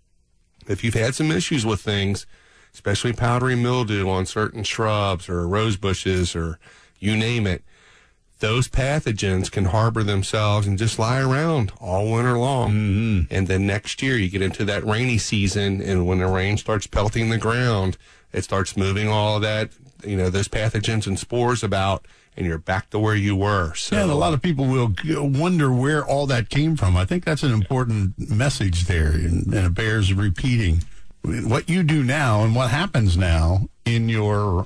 if you've had some issues with things, especially powdery mildew on certain shrubs or rose bushes or you name it, those pathogens can harbor themselves and just lie around all winter long. Mm-hmm. And then next year you get into that rainy season, and when the rain starts pelting the ground, it starts moving all of that, you know, those pathogens and spores about, and you're back to where you were. So, yeah, and a lot of people will wonder where all that came from. I think that's an important message there, and it bears repeating. What you do now and what happens now in your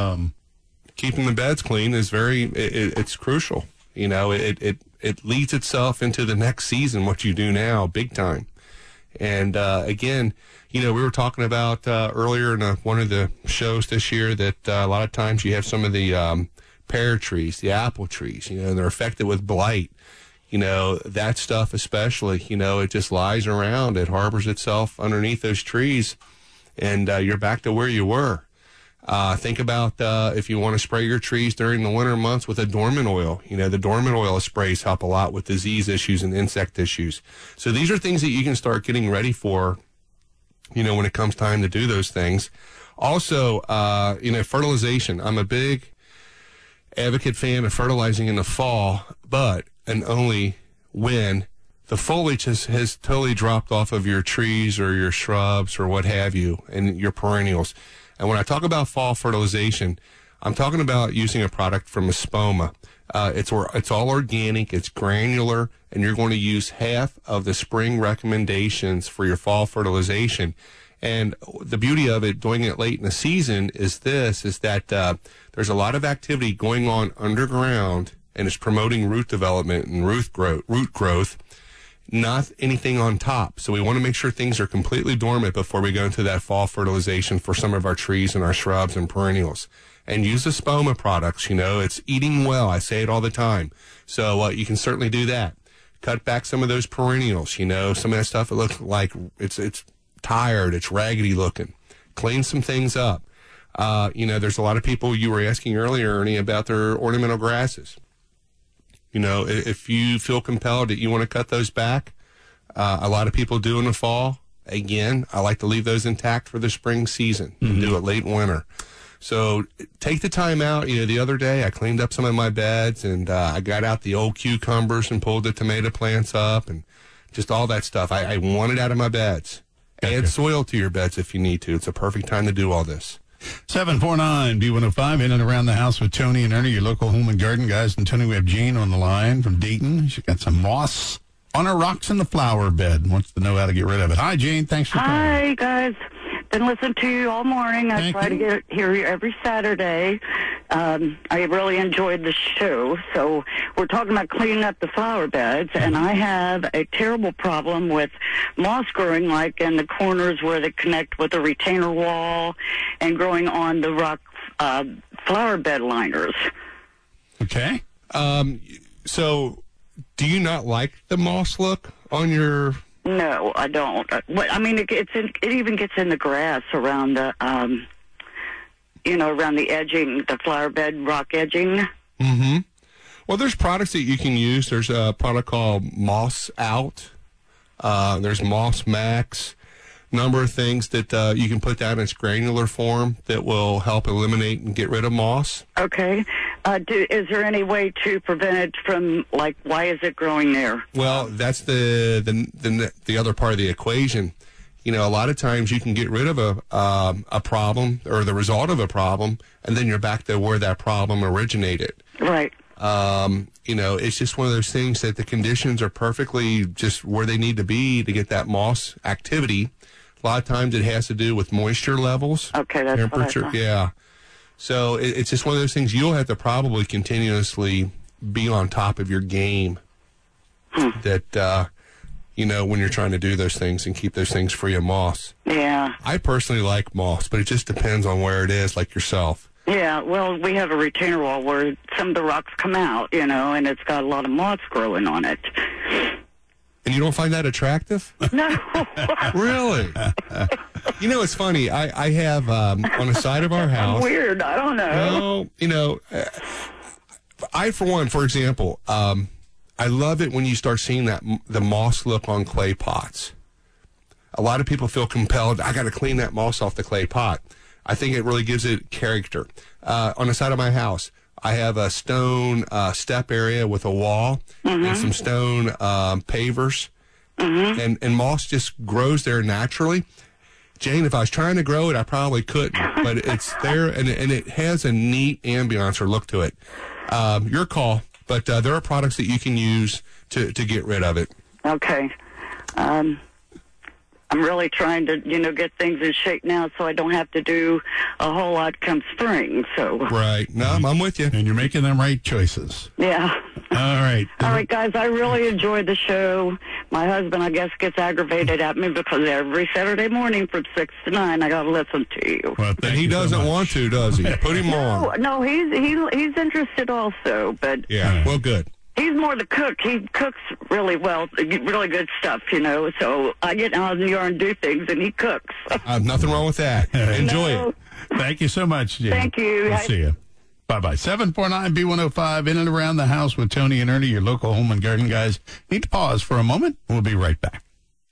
keeping the beds clean is it's crucial. You know, it leads itself into the next season, what you do now, big time. And again, you know, we were talking about earlier in one of the shows this year that a lot of times you have some of the pear trees, the apple trees, you know, and they're affected with blight. You know, that stuff especially, you know, it just lies around. It harbors itself underneath those trees, and you're back to where you were. Think about if you want to spray your trees during the winter months with a dormant oil. You know, the dormant oil sprays help a lot with disease issues and insect issues. So these are things that you can start getting ready for, you know, when it comes time to do those things. Also, you know, fertilization. I'm a big advocate fan of fertilizing in the fall, but and only when the foliage has totally dropped off of your trees or your shrubs or what have you, and your perennials. And when I talk about fall fertilization, I'm talking about using a product from Espoma. It's all organic, it's granular, and you're going to use half of the spring recommendations for your fall fertilization. And the beauty of it, doing it late in the season, is that there's a lot of activity going on underground, and it's promoting root development and root growth, not anything on top. So we want to make sure things are completely dormant before we go into that fall fertilization for some of our trees and our shrubs and perennials. And use the Espoma products. You know, it's eating well. I say it all the time. So you can certainly do that. Cut back some of those perennials. You know, some of that stuff, it looks like it's tired, it's raggedy looking. Clean some things up. You know, there's a lot of people, you were asking earlier, Ernie, about their ornamental grasses. You know, if you feel compelled that you want to cut those back, a lot of people do in the fall. Again, I like to leave those intact for the spring season and do it late winter. So take the time out. You know, the other day I cleaned up some of my beds, and I got out the old cucumbers and pulled the tomato plants up and just all that stuff. I want it out of my beds. Okay. Add soil to your beds if you need to. It's a perfect time to do all this. 749-B105, in and around the house with Tony and Ernie, your local home and garden guys. And Tony, we have Jane on the line from Dayton. She's got some moss on her rocks in the flower bed and wants to know how to get rid of it. Hi, Jane. Thanks for calling. Hi, guys. been listening to you all morning. I try to hear you every Saturday. I really enjoyed the show. So we're talking about cleaning up the flower beds, and I have a terrible problem with moss growing, like in the corners where they connect with the retainer wall, and growing on the rock flower bed liners. Okay. So, do you not like the moss look on your? No, I don't. I mean, it even gets in the grass around the, around the edging, the flower bed rock edging. Mm-hmm. Well, there's products that you can use. There's a product called Moss Out. There's Moss Max. Number of things that you can put down in its granular form that will help eliminate and get rid of moss. Okay. Is there any way to prevent it from, like, why is it growing there? Well, that's the other part of the equation. You know, a lot of times you can get rid of a problem or the result of a problem, and then you're back to where that problem originated. Right. It's just one of those things that the conditions are perfectly just where they need to be to get that moss activity. A lot of times it has to do with moisture levels. Okay, that's temperature. What I thought. Yeah. So it's just one of those things you'll have to probably continuously be on top of your game that, when you're trying to do those things and keep those things free of moss. Yeah. I personally like moss, but it just depends on where it is, like yourself. Yeah, well, we have a retainer wall where some of the rocks come out, and it's got a lot of moss growing on it. And you don't find that attractive? No. Really? It's funny. I have on the side of our house. Weird. I don't know. I, for example, I love it when you start seeing the moss look on clay pots. A lot of people feel compelled, I got to clean that moss off the clay pot. I think it really gives it character. On the side of my house, I have a stone step area with a wall and some stone pavers, and moss just grows there naturally. Jane, if I was trying to grow it, I probably couldn't, but it's there, and it has a neat ambiance or look to it. Your call, but there are products that you can use to get rid of it. Okay. I'm really trying to, get things in shape now so I don't have to do a whole lot come spring. So right. No, I'm with you. And you're making them right choices. Yeah. All right. All right, guys, I really enjoyed the show. My husband, I guess, gets aggravated at me because every Saturday morning from 6 to 9, I got to listen to you. Well, and he doesn't want to, does he? Put him on. No, he's interested also, but... Yeah, well, good. He's more the cook. He cooks really well, really good stuff, so I get out in the yard and do things, and he cooks. Nothing wrong with that. Enjoy it. Thank you so much, Jim. Thank you. We'll see you. Bye-bye. 749-B105, In and Around the House with Tony and Ernie, your local home and garden guys. Need to pause for a moment. We'll be right back.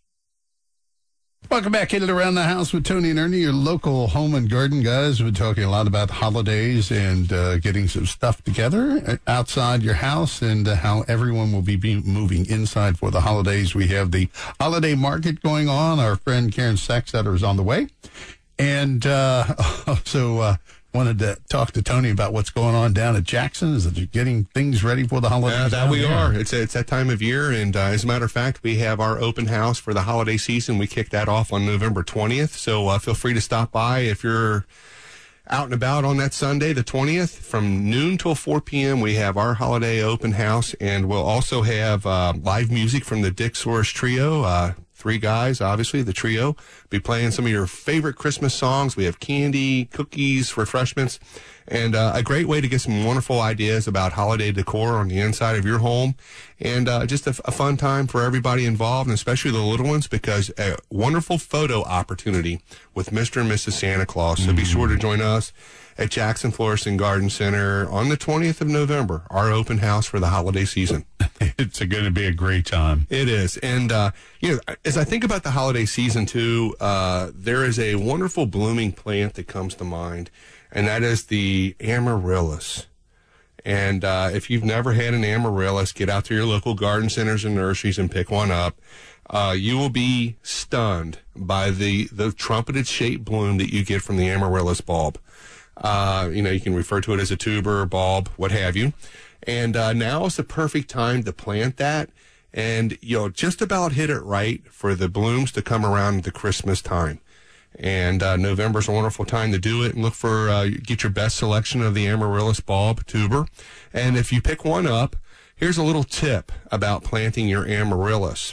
Welcome back, In and Around the House with Tony and Ernie, your local home and garden guys. We're talking a lot about holidays and getting some stuff together outside your house and how everyone will be moving inside for the holidays. We have the holiday market going on. Our friend Karen Sacksetter is on the way. And also wanted to talk to Tony about what's going on down at Jackson. Is that you're getting things ready for the holidays? Yeah, that we are. It's that time of year, and as a matter of fact, we have our open house for the holiday season. We kick that off on November 20th, so feel free to stop by if you're out and about on that Sunday, the 20th, from noon till 4 p.m. We have our holiday open house, and we'll also have live music from the Dick Soros Trio. 3 guys, obviously, the trio, be playing some of your favorite Christmas songs. We have candy, cookies, refreshments, and a great way to get some wonderful ideas about holiday decor on the inside of your home. And just a fun time for everybody involved, and especially the little ones, because a wonderful photo opportunity with Mr. and Mrs. Santa Claus. So be sure to join us at Jackson Florist and Garden Center on the 20th of November, our open house for the holiday season. It's going to be a great time. It is. And, as I think about the holiday season, too, there is a wonderful blooming plant that comes to mind, and that is the amaryllis. And if you've never had an amaryllis, get out to your local garden centers and nurseries and pick one up. You will be stunned by the trumpeted-shaped bloom that you get from the amaryllis bulb. You can refer to it as a tuber, bulb, what have you. And now is the perfect time to plant that, and you'll just about hit it right for the blooms to come around at the Christmas time. And November's a wonderful time to do it, and look for, get your best selection of the amaryllis bulb tuber. And if you pick one up, here's a little tip about planting your amaryllis.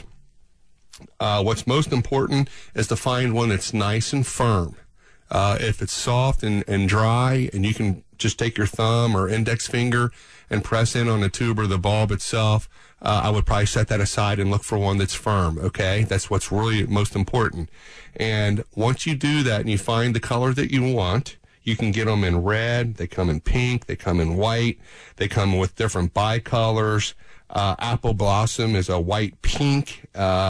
What's most important is to find one that's nice and firm. If it's soft and dry, and you can just take your thumb or index finger and press in on the tuber of the bulb itself, I would probably set that aside and look for one that's firm, okay? That's what's really most important. And once you do that and you find the color that you want, you can get them in red, they come in pink, they come in white, they come with different bicolors. Apple Blossom is a white pink.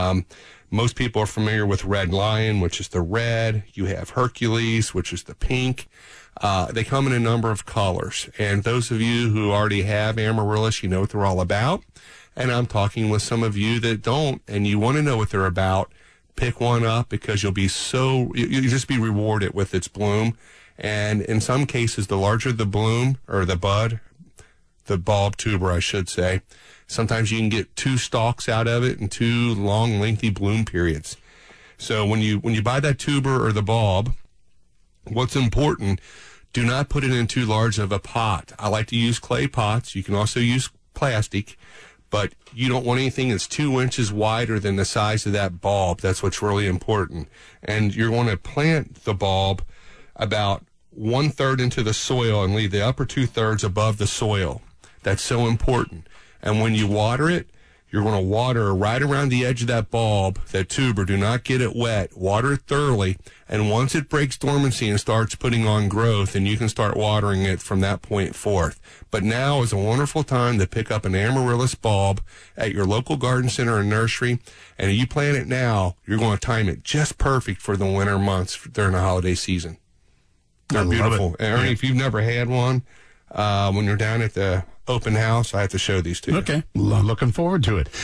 Most people are familiar with Red Lion, which is the red. You have Hercules, which is the pink. They come in a number of colors. And those of you who already have amaryllis, you know what they're all about. And I'm talking with some of you that don't, and you want to know what they're about. Pick one up, because you'll just be rewarded with its bloom. And in some cases, the larger the bloom, or the bud, the bulb tuber, I should say, sometimes you can get 2 stalks out of it and 2 long, lengthy bloom periods. So when you buy that tuber or the bulb, what's important, do not put it in too large of a pot. I like to use clay pots. You can also use plastic, but you don't want anything that's 2 inches wider than the size of that bulb. That's what's really important. And you're going to plant the bulb about 1/3 into the soil and leave the upper 2/3 above the soil. That's so important. And when you water it, you're going to water right around the edge of that bulb, that tuber. Do not get it wet. Water it thoroughly. And once it breaks dormancy and starts putting on growth, then you can start watering it from that point forth. But now is a wonderful time to pick up an amaryllis bulb at your local garden center or nursery. And if you plant it now, you're going to time it just perfect for the winter months during the holiday season. They're beautiful. Ernie, if you've never had one, when you're down at the open house, I have to show these to you. Okay. Looking forward to it.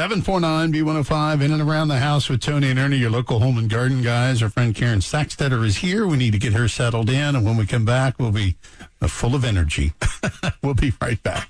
749-B105, in and around the house with Tony and Ernie, your local home and garden guys. Our friend Karen Sackstetter is here. We need to get her settled in, and when we come back, we'll be full of energy. We'll be right back.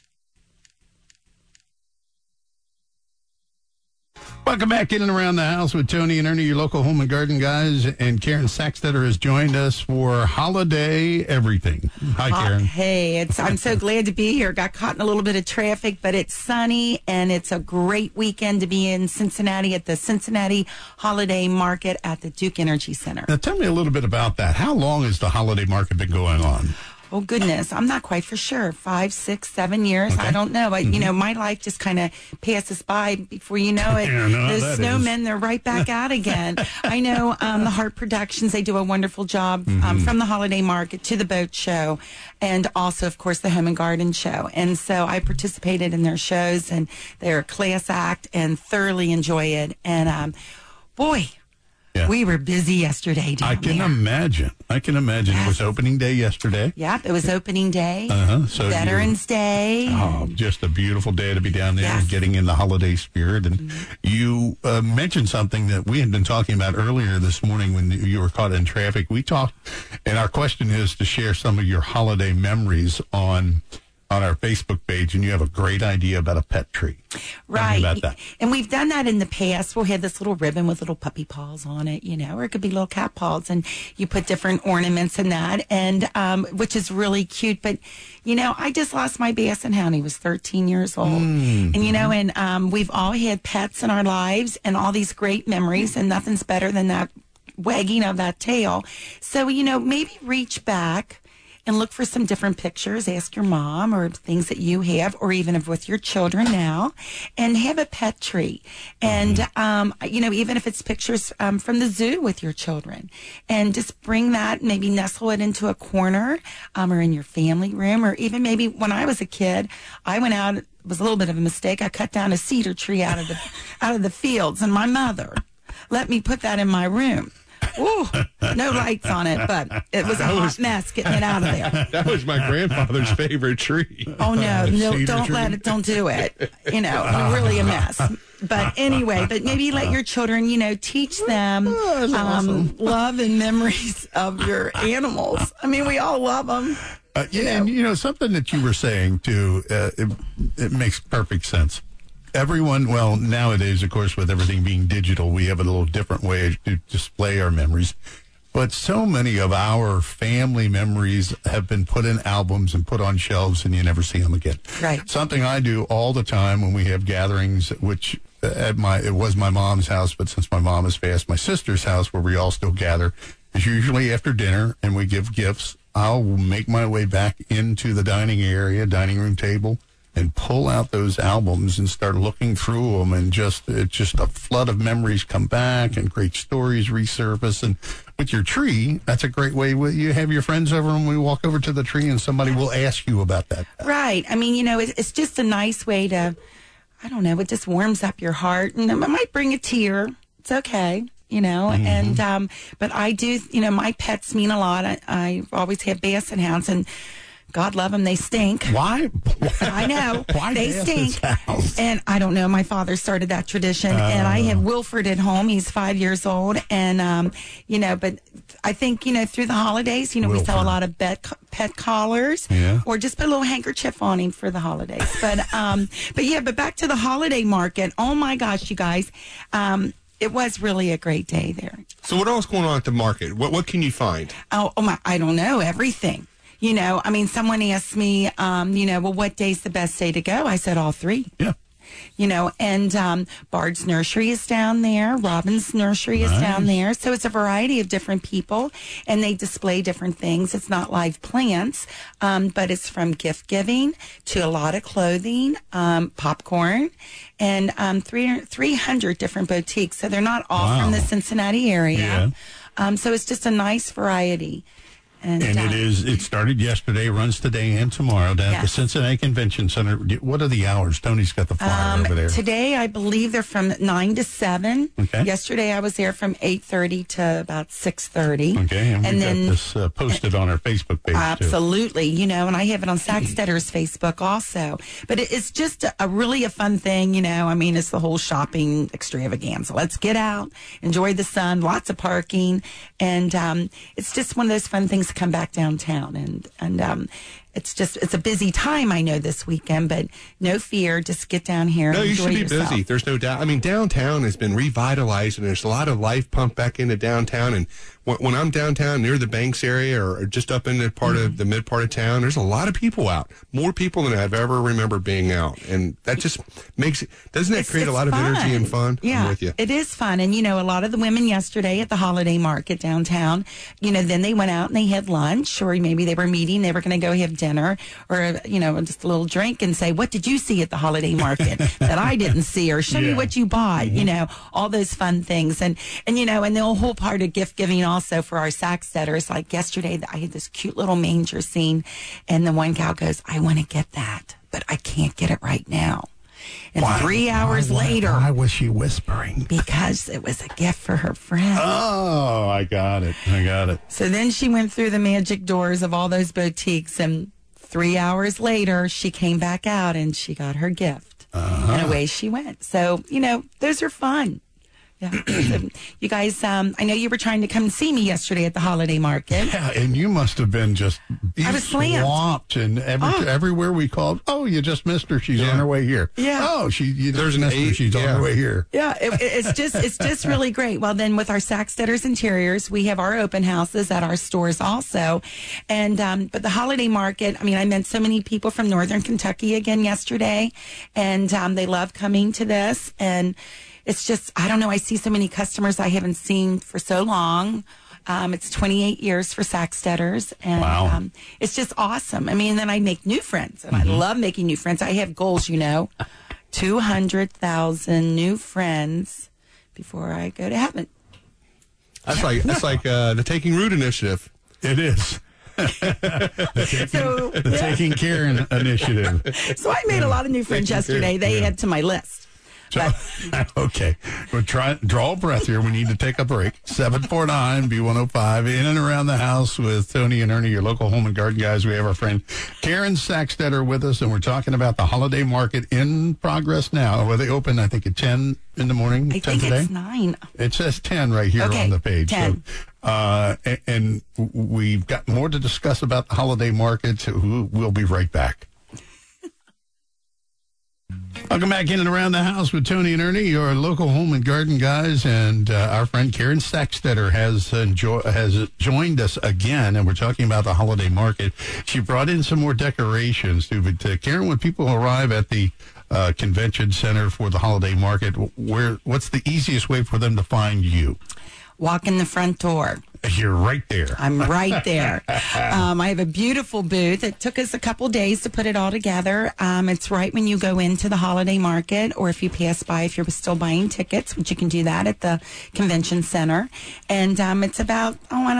Welcome back in and around the house with Tony and Ernie, your local home and garden guys. And Karen Sackstetter has joined us for Holiday Everything. Hi, Karen. Hey, I'm so glad to be here. Got caught in a little bit of traffic, but it's sunny, and it's a great weekend to be in Cincinnati at the Cincinnati Holiday Market at the Duke Energy Center. Now, tell me a little bit about that. How long has the holiday market been going on? Oh, goodness. I'm not quite for sure. 5, 6, 7 years. Okay. I don't know. But, my life just kind of passes by before you know it. The snowmen, they're right back out again. I know the Hart Productions, they do a wonderful job from the holiday market to the boat show, and also, of course, the home and garden show. And so I participated in their shows, and they're a class act and thoroughly enjoy it. And, boy, yeah. We were busy yesterday. I can imagine. Yes. It was opening day yesterday. Yep, it was opening day. So Veterans Day. Oh, just a beautiful day to be down there and getting in the holiday spirit. And you mentioned something that we had been talking about earlier this morning when you were caught in traffic. We talked, and our question is to share some of your holiday memories on our Facebook page, and you have a great idea about a pet tree. Right. About that. And we've done that in the past. We'll have this little ribbon with little puppy paws on it, or it could be little cat paws, and you put different ornaments in that, and which is really cute. But, I just lost my Basset Hound. He was 13 years old. And, and we've all had pets in our lives and all these great memories, and nothing's better than that wagging of that tail. So, maybe reach back and look for some different pictures. Ask your mom or things that you have, or even with your children now, and have a pet tree. And, even if it's pictures from the zoo with your children, and just bring that, maybe nestle it into a corner or in your family room, or even maybe when I was a kid, I went out, it was a little bit of a mistake. I cut down a cedar tree out of the fields, and my mother let me put that in my room. Ooh, no lights on it, but it was a hot mess getting it out of there. That was my grandfather's favorite tree. Oh, no, don't do it. Really a mess. But anyway, maybe let your children, teach them awesome. Love and memories of your animals. I mean, we all love them. And something that you were saying, too, it makes perfect sense. Everyone, nowadays, of course, with everything being digital, we have a little different way to display our memories. But so many of our family memories have been put in albums and put on shelves, and you never see them again. Right. Something I do all the time when we have gatherings, which it was my mom's house, but since my mom has passed, my sister's house, where we all still gather, is usually after dinner, and we give gifts. I'll make my way back into the dining room table, and pull out those albums and start looking through them, and it's just a flood of memories come back and great stories resurface. And with your tree, that's a great way. You have your friends over and we walk over to the tree and somebody will ask you about that. Right. I mean, it's just a nice way to, I don't know, it just warms up your heart, and it might bring a tear. It's okay. And, but I do, my pets mean a lot. I always have basset hounds, and God love them, they stink. Why? I know. Why they stink. And I don't know. My father started that tradition. And I have Wilford at home. He's 5 years old. And, but I think, through the holidays, we sell a lot of pet collars. Yeah. Or just put a little handkerchief on him for the holidays. But back to the holiday market. Oh, my gosh, you guys. It was really a great day there. So what else going on at the market? What can you find? Oh my, I don't know. Everything. Someone asked me, what day's the best day to go? I said all three. Yeah. And Bard's Nursery is down there. Robin's Nursery is down there. So it's a variety of different people, and they display different things. It's not live plants, but it's from gift giving to a lot of clothing, popcorn, and 300 different boutiques. So they're not all from the Cincinnati area. Yeah. So it's just a nice variety. And it started yesterday, runs today and tomorrow down at the Cincinnati Convention Center. What are the hours? Tony's got the flyer over there. Today, I believe they're from 9 to 7. Okay. Yesterday, I was there from 8:30 to about 6:30. Okay, and we've got this posted on our Facebook page, absolutely, too. And I have it on Sackstetter's Facebook also. But it's just a really fun thing, it's the whole shopping extravaganza. Let's get out, enjoy the sun, lots of parking, and it's just one of those fun things to come back downtown, and it's a busy time, I know, this weekend, but no fear, just get down here. No, and you enjoy should be yourself. busy. There's no doubt. I mean, downtown has been revitalized, and there's a lot of life pumped back into downtown. And when I'm downtown near the Banks area or just up in the part of the mid part of town, there's a lot of people out. More people than I've ever remembered being out, and that just makes it. Doesn't that create a lot of energy and fun? Yeah, I'm with you. It is fun, and a lot of the women yesterday at the holiday market downtown, then they went out and they had lunch, or maybe they were meeting. They were going to go have dinner, or just a little drink, and say, "What did you see at the holiday market that I didn't see?" Or show me what you bought. All those fun things, and the whole part of gift giving also for our Sackstetters. Like yesterday, I had this cute little manger scene, and the one gal goes, "I want to get that, but I can't get it right now." And 3 hours later... Why was she whispering? Because it was a gift for her friend. Oh, I got it. So then she went through the magic doors of all those boutiques, and 3 hours later, she came back out and she got her gift. And away she went. So, those are fun. Yeah. So you guys, I know you were trying to come see me yesterday at the holiday market. Yeah, and you must have been I was swamped, and everywhere we called, "Oh, you just missed her. She's on her way here." Yeah. "Oh, there's an eight. She's on her way here." Yeah, it's just really great. Well, then with our Sackstetters Interiors, we have our open houses at our stores also, and but the holiday market. I mean, I met so many people from Northern Kentucky again yesterday, and they love coming to this. And it's just, I don't know, I see so many customers I haven't seen for so long. It's 28 years for Sackstetters, and it's just awesome. I mean, then I make new friends, and I love making new friends. I have goals, 200,000 new friends before I go to heaven. That's like the Taking Root initiative. It is. The Taking Care initiative. So I made a lot of new friends yesterday. They add to my list. So, okay, we'll draw a breath here. We need to take a break. 749 B105 in and around the house with Tony and Ernie, your local home and garden guys. We have our friend Karen Sackstetter with us, and we're talking about the holiday market in progress now. Well, they open, I think, at 10 in the morning. I think it's 9. It says 10 right here on the page. 10. So, and we've got more to discuss about the holiday market. We'll be right back. Welcome back in and around the house with Tony and Ernie, your local home and garden guys, and our friend Karen Sackstetter has joined us again, and we're talking about the holiday market. She brought in some more decorations too. But Karen, when people arrive at the convention center for the holiday market, what's the easiest way for them to find you? Walk in the front door. You're right there. I'm right there. I have a beautiful booth. It took us a couple days to put it all together. It's right when you go into the holiday market, or if you pass by, if you're still buying tickets, which you can do that at the convention center. And it's about,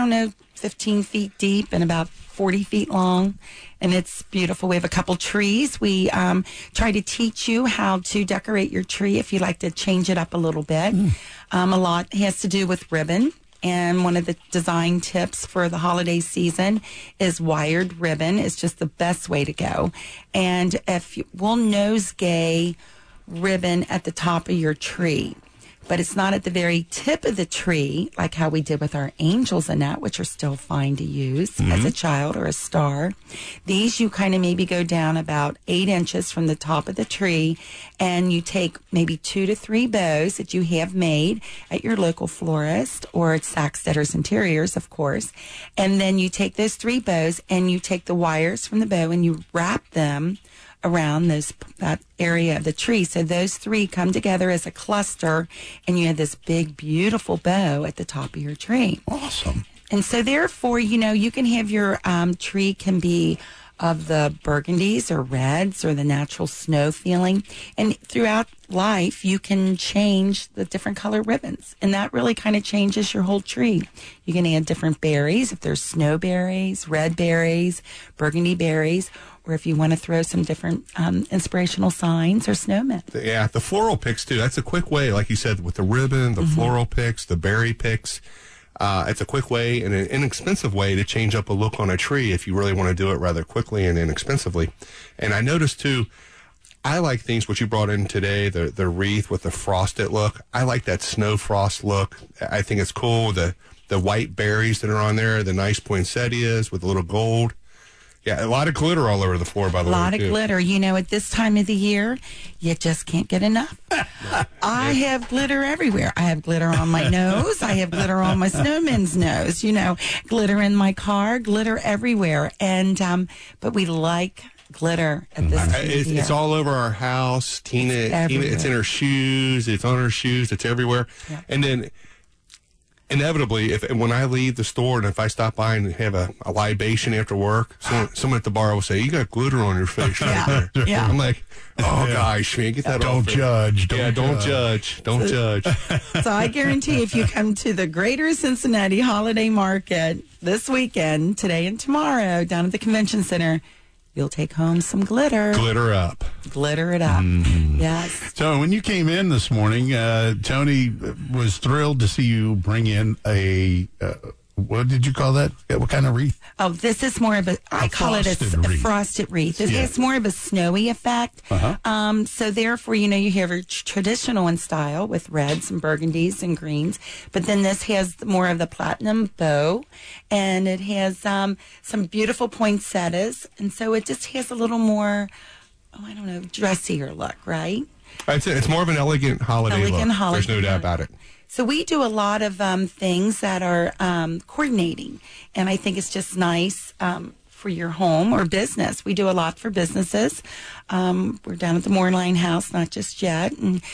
15 feet deep and about 40 feet long. And it's beautiful. We have a couple trees. We try to teach you how to decorate your tree if you like to change it up a little bit. A lot has to do with ribbon. And one of the design tips for the holiday season is wired ribbon. It's just the best way to go. And we'll nosegay ribbon at the top of your tree. But it's not at the very tip of the tree, like how we did with our angels and that, which are still fine to use as a child or a star. These you kind of maybe go down about 8 inches from the top of the tree, and you take maybe 2 to 3 bows that you have made at your local florist or at Sackstetter's Interiors, of course. And then you take those 3 bows and you take the wires from the bow and you wrap them around that area of the tree. So those 3 come together as a cluster, and you have this big, beautiful bow at the top of your tree. Awesome. And so therefore, you can have your tree can be of the burgundies or reds or the natural snow feeling. And throughout life, you can change the different color ribbons. And that really kind of changes your whole tree. You can add different berries, if there's snowberries, red berries, burgundy berries, or if you want to throw some different inspirational signs or snowmen. Yeah, the floral picks, too. That's a quick way, like you said, with the ribbon, the floral picks, the berry picks. It's a quick way and an inexpensive way to change up a look on a tree if you really want to do it rather quickly and inexpensively. And I noticed, too, I like things what you brought in today, the wreath with the frosted look. I like that snow frost look. I think it's cool. The white berries that are on there, the nice poinsettias with a little gold. Yeah, a lot of glitter all over the floor, by the way. A lot of glitter. At this time of the year, you just can't get enough. I have glitter everywhere. I have glitter on my nose. I have glitter on my snowman's nose. Glitter in my car, glitter everywhere. And but we like glitter at this time of year. It's all over our house. Tina, it's in her shoes. It's on her shoes. It's everywhere. Yeah. And then inevitably, when I leave the store and if I stop by and have a libation after work, someone at the bar will say, "You got glitter on your face right there." Yeah. I'm like, "Oh gosh, man, get that off." Don't judge. Don't judge. Don't judge. So I guarantee if you come to the Greater Cincinnati Holiday Market this weekend, today and tomorrow, down at the Convention Center, you'll take home some glitter. Glitter up. Glitter it up. Mm-hmm. Yes. So when you came in this morning, Tony was thrilled to see you bring in a, what did you call that? What kind of wreath? Oh, this is more of I call it a frosted wreath. It has more of a snowy effect. Uh-huh. So therefore, you have a traditional in style with reds and burgundies and greens, but then this has more of the platinum bow, and it has some beautiful poinsettias, and so it just has a little more, dressier look, right? It's more of an elegant holiday look. There's no doubt about it. So we do a lot of things that are coordinating, and I think it's just nice for your home or business. We do a lot for businesses. We're down at the Moorline House, not just yet. And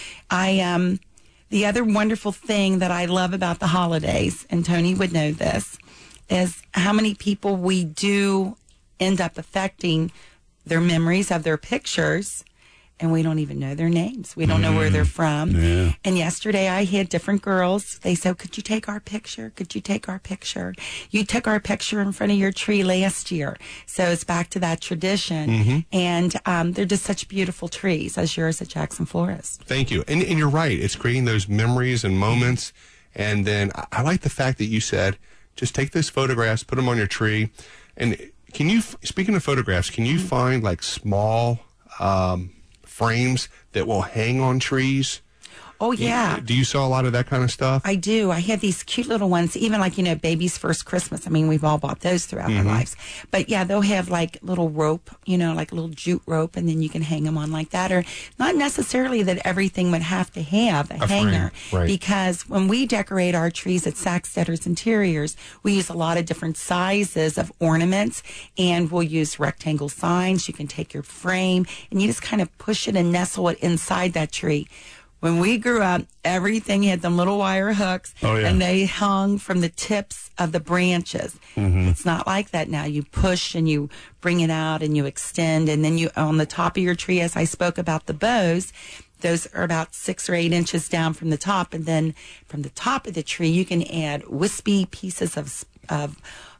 the other wonderful thing that I love about the holidays, and Tony would know this, is how many people we do end up affecting their memories of their pictures, and we don't even know their names. We don't know where they're from. Yeah. And yesterday I had different girls. They said, "Could you take our picture? Could you take our picture? You took our picture in front of your tree last year." So it's back to that tradition. Mm-hmm. And they're just such beautiful trees, as yours at Jackson Florist. Thank you. And you're right. It's creating those memories and moments. And then I like the fact that you said, just take those photographs, put them on your tree. And speaking of photographs, can you find like small frames that will hang on trees? Oh, yeah. Do you sell a lot of that kind of stuff? I do. I have these cute little ones, even like, baby's first Christmas. I mean, we've all bought those throughout our lives. But yeah, they'll have like little rope, like a little jute rope, and then you can hang them on like that. Or not necessarily that everything would have to have a hanger. Right. Because when we decorate our trees at Saxtetter's Interiors, we use a lot of different sizes of ornaments, and we'll use rectangle signs. You can take your frame and you just kind of push it and nestle it inside that tree. When we grew up, everything had them little wire hooks, and they hung from the tips of the branches. It's not like that now. You push and you bring it out and you extend, and then you on the top of your tree, as I spoke about the bows, those are about 6 or 8 inches down from the top, and then from the top of the tree, you can add wispy pieces of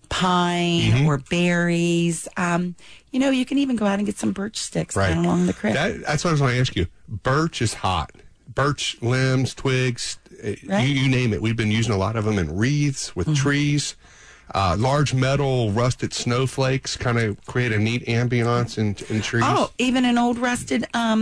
pine or berries. You can even go out and get some birch sticks down along the creek. That's what I was going to ask you. Birch is hot. Birch limbs, twigs, you name it. We've been using a lot of them in wreaths with trees. Large metal rusted snowflakes kind of create a neat ambiance in trees. Oh, even an old rusted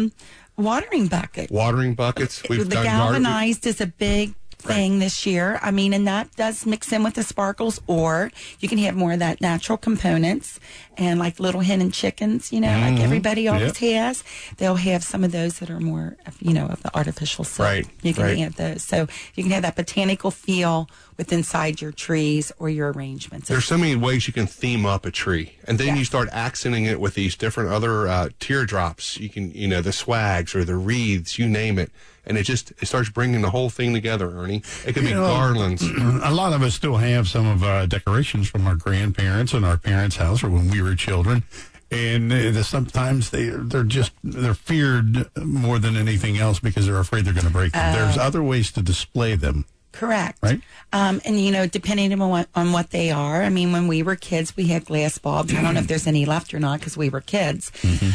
watering bucket. Watering buckets. We've the done galvanized is a big thing this year. I mean, and that does mix in with the sparkles, or you can have more of that natural components, and like little hen and chickens, like everybody always has. They'll have some of those that are more, of the artificial silk. Right. You can add those. So you can have that botanical feel with inside your trees or your arrangements. There's so many ways you can theme up a tree, and then you start accenting it with these different other teardrops. You can, the swags or the wreaths, you name it. And it starts bringing the whole thing together, Ernie. It can be garlands. A lot of us still have some of our decorations from our grandparents and our parents' house or when we were children. And sometimes they're feared more than anything else because they're afraid they're going to break them. There's other ways to display them. Correct. Right? And, depending on what they are, I mean, when we were kids, we had glass bulbs. I don't know if there's any left or not because we were kids.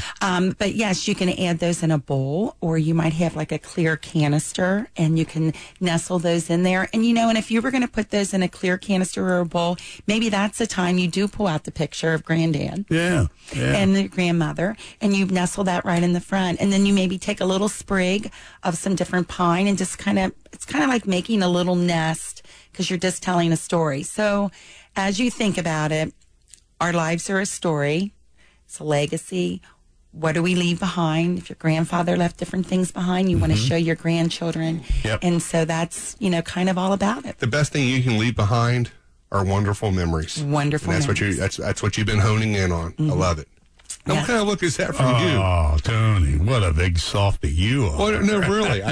But yes, you can add those in a bowl, or you might have like a clear canister and you can nestle those in there. And, and if you were going to put those in a clear canister or a bowl, maybe that's the time you do pull out the picture of Granddad. Yeah. And the grandmother, and you nestle that right in the front. And then you maybe take a little sprig of some different pine and just it's kind of like making a little nest because you're just telling a story. So as you think about it, our lives are a story. It's a legacy. What do we leave behind? If your grandfather left different things behind, you want to show your grandchildren. Yep. And so that's, kind of all about it. The best thing you can leave behind are wonderful memories. Wonderful and memories. That's what you've been honing in on. I love it. Now, what kind of look is that from you? Oh, Tony, what a big softy you are. Well, no, really.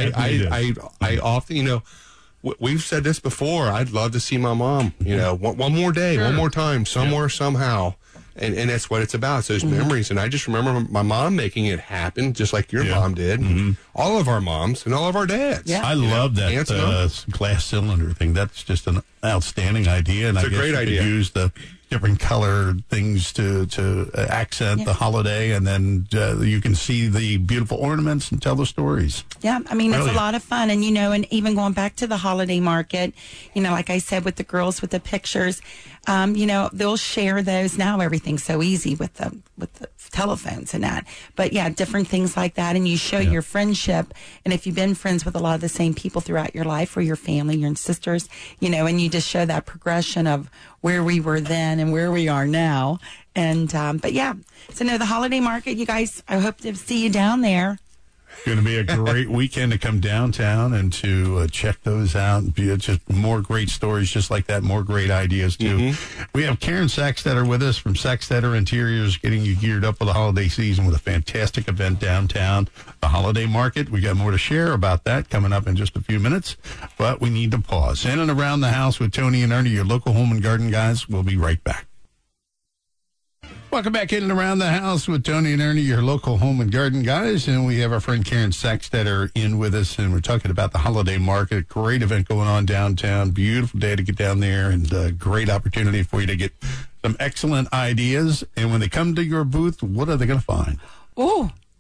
I often, we've said this before. I'd love to see my mom, one more day, one more time, somewhere, somehow. And that's what it's about. It's those memories. And I just remember my mom making it happen, just like your mom did. All of our moms and all of our dads. Yeah. I love that glass cylinder thing. That's just an outstanding idea. And It's I a guess great you idea. could use the different color things to accent the holiday, and then you can see the beautiful ornaments and tell the stories. Yeah, I mean, it's a lot of fun. And, and even going back to the holiday market, like I said, with the girls with the pictures, they'll share those. Now everything's so easy with the telephones and that. But, yeah, different things like that. And you show your friendship. And if you've been friends with a lot of the same people throughout your life or your family, your sisters, and you just show that progression of where we were then and where we are now. And, but, yeah, so, the holiday market, you guys, I hope to see you down there. Going to be a great weekend to come downtown and to check those out. Just more great stories just like that, more great ideas, too. We have Karen Saxtetter with us from Saxtetter Interiors, getting you geared up for the holiday season with a fantastic event downtown, the holiday market. We got more to share about that coming up in just a few minutes, but we need to pause. In and around the house with Tony and Ernie, your local home and garden guys. We'll be right back. Welcome back in and around the house with Tony and Ernie, your local home and garden guys. And we have our friend Karen Saxtetter in with us, and we're talking about the holiday market. Great event going on downtown. Beautiful day to get down there, and great opportunity for you to get some excellent ideas. And when they come to your booth, what are they going to find? Oh,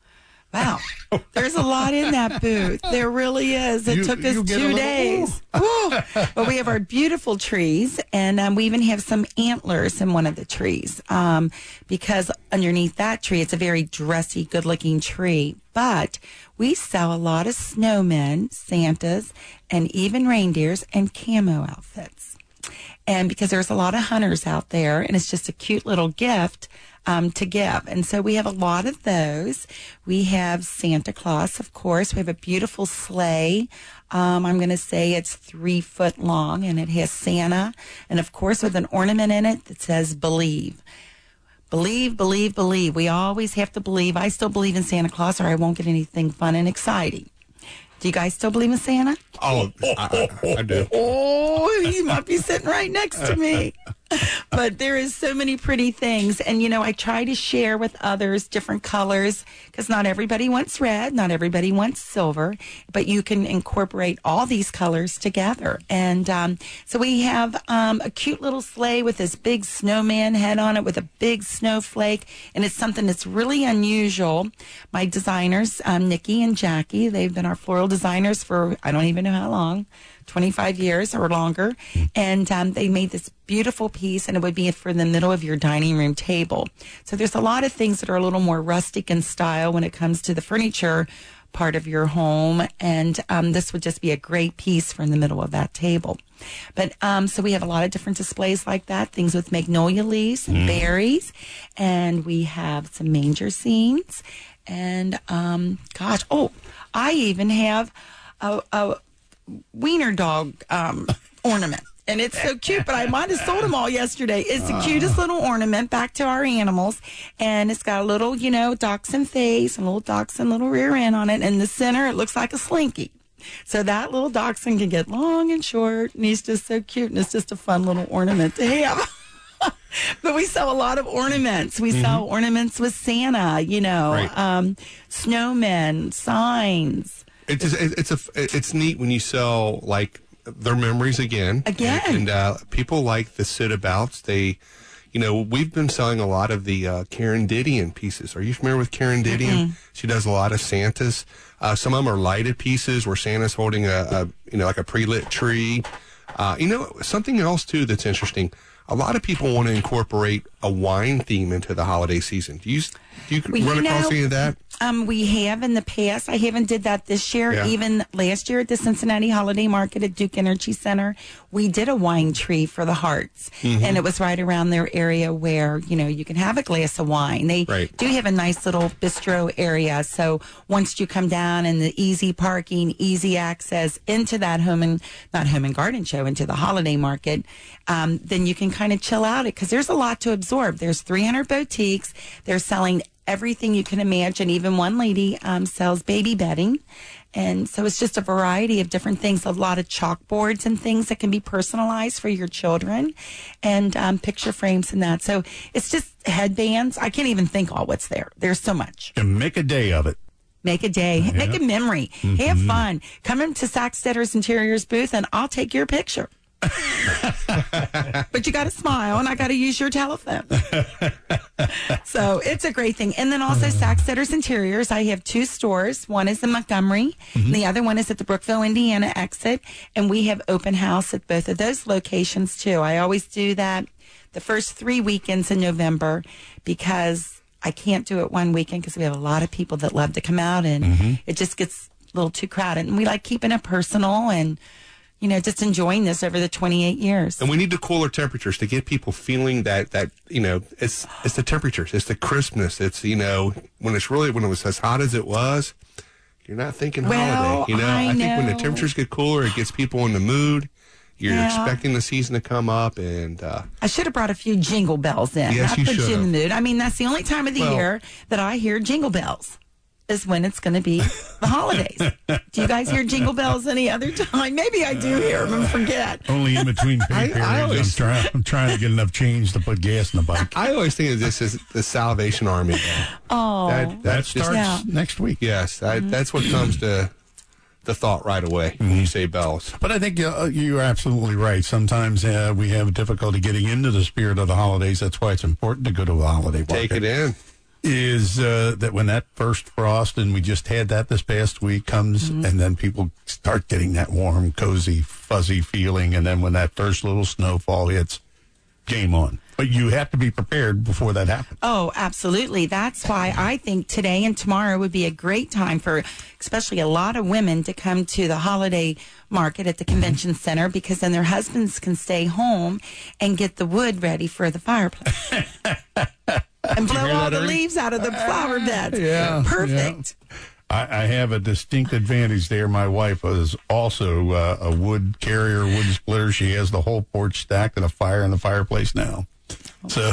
Wow. There's a lot in that booth. There really is. It took us 2 days. But we have our beautiful trees, and we even have some antlers in one of the trees because underneath that tree, it's a very dressy, good-looking tree. But we sell a lot of snowmen, Santas, and even reindeers and camo outfits. And because there's a lot of hunters out there, and it's just a cute little gift to give. And so we have a lot of those. We have Santa Claus, of course. We have a beautiful sleigh. I'm going to say it's 3 foot long, and it has Santa, and of course with an ornament in it that says believe. Believe, believe, believe. We always have to believe. I still believe in Santa Claus, or I won't get anything fun and exciting. Do you guys still believe in Santa? Oh, I do. Oh, he might be sitting right next to me. But there is so many pretty things. And, you know, I try to share with others different colors because not everybody wants red, not everybody wants silver, but you can incorporate all these colors together. And so we have a cute little sleigh with this big snowman head on it with a big snowflake. And it's something that's really unusual. My designers, Nikki and Jackie, they've been our floral designers for I don't even know how long. 25 years or longer, and they made this beautiful piece, and it would be for the middle of your dining room table. So there's a lot of things that are a little more rustic in style when it comes to the furniture part of your home, and this would just be a great piece for in the middle of that table. But so we have a lot of different displays like that, things with magnolia leaves and berries, and we have some manger scenes, and I even have a wiener dog ornament. And it's so cute, but I might have sold them all yesterday. It's the cutest little ornament back to our animals. And it's got a little, dachshund face and a little dachshund little rear end on it. And in the center, it looks like a slinky. So that little dachshund can get long and short. And he's just so cute. And it's just a fun little ornament to have. But we sell a lot of ornaments. We sell ornaments with Santa, right. Snowmen, signs. It's neat when you sell like their memories again. And people like the sit-abouts. We've been selling a lot of the Karen Didion pieces. Are you familiar with Karen Didion? Mm-hmm. She does a lot of Santas. Some of them are lighted pieces where Santa's holding like a pre-lit tree. Something else too that's interesting. A lot of people want to incorporate a wine theme into the holiday season. Do you run across any of that? We have in the past. I haven't did that this year. Yeah. Even last year at the Cincinnati Holiday Market at Duke Energy Center, we did a wine tree for the Hearts. Mm-hmm. And it was right around their area where, you can have a glass of wine. They do have a nice little bistro area. So once you come down and the easy parking, easy access into that not home and garden show, into the holiday market, then you can kind of chill out it because there's a lot to absorb. There's 300 boutiques. They're selling everything you can imagine. Even one lady sells baby bedding. And so it's just a variety of different things, a lot of chalkboards and things that can be personalized for your children and picture frames and that. So it's just headbands. I can't even think all what's there. There's so much. And make a day of it. Make a day. Yeah. Make a memory. Mm-hmm. Have fun. Come into Saxtetter's Interiors booth and I'll take your picture. But you got to smile and I got to use your telephone. So it's a great thing. And then also Saxtetter's Interiors. I have 2 stores. One is in Montgomery. And the other one is at the Brookville, Indiana exit. And we have open house at both of those locations too. I always do that the first 3 weekends in November because I can't do it one weekend because we have a lot of people that love to come out and it just gets a little too crowded. And we like keeping it personal and just enjoying this over the 28 years. And we need the cooler temperatures to get people feeling that it's the temperatures, it's the crispness. It's, when it was as hot as it was, you're not thinking holiday. I think when the temperatures get cooler, it gets people in the mood. You're expecting the season to come up, and I should have brought a few jingle bells in. Yes, you put should you in the mood. I mean, that's the only time of the year that I hear jingle bells. Is when it's going to be the holidays. Do you guys hear jingle bells any other time? Maybe I do hear them and forget. Only in between pay periods. I'm trying to get enough change to put gas in the bike. I always think of this as the Salvation Army. That starts next week. Yes, that's what comes to the thought right away when you say bells. But I think you're absolutely right. Sometimes we have difficulty getting into the spirit of the holidays. That's why it's important to go to a holiday market. Take it in. is that when that first frost, and we just had that this past week, comes, and then people start getting that warm, cozy, fuzzy feeling, and then when that first little snowfall hits, game on. But you have to be prepared before that happens. Oh, absolutely. That's why I think today and tomorrow would be a great time for especially a lot of women to come to the holiday market at the convention center, because then their husbands can stay home and get the wood ready for the fireplace. And blow all the leaves out of the flower beds. Yeah. Perfect. Yeah. I have a distinct advantage there. My wife is also a wood carrier, wood splitter. She has the whole porch stacked and a fire in the fireplace now. So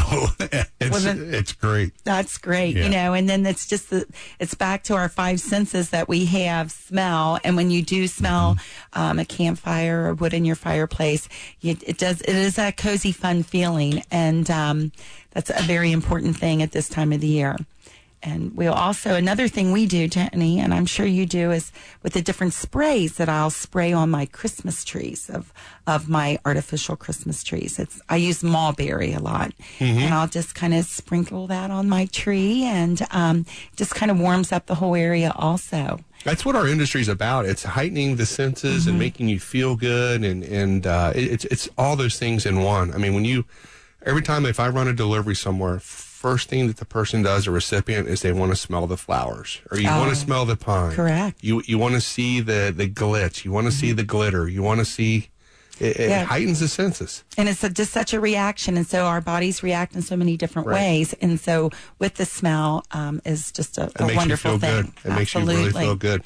it's great. That's great, Yeah. and then it's just it's back to our five senses that we have: smell. And when you do smell a campfire or wood in your fireplace, it is a cozy, fun feeling, and that's a very important thing at this time of the year. And we'll also, another thing we do, Jenny, and I'm sure you do, is with the different sprays that I'll spray on my Christmas trees of my artificial Christmas trees. I use mulberry a lot, and I'll just kind of sprinkle that on my tree, and just kind of warms up the whole area also. That's what our industry is about. It's heightening the senses and making you feel good, and it's all those things in one. I mean, every time if I run a delivery somewhere, first thing that the person does, a recipient, is they want to smell the flowers, or you want to smell the pine. Correct. You want to see the glitz. You want to see the glitter. You want to see it heightens the senses. And it's just such a reaction, and so our bodies react in so many different ways. And so with the smell is just a wonderful thing. It makes you really feel good.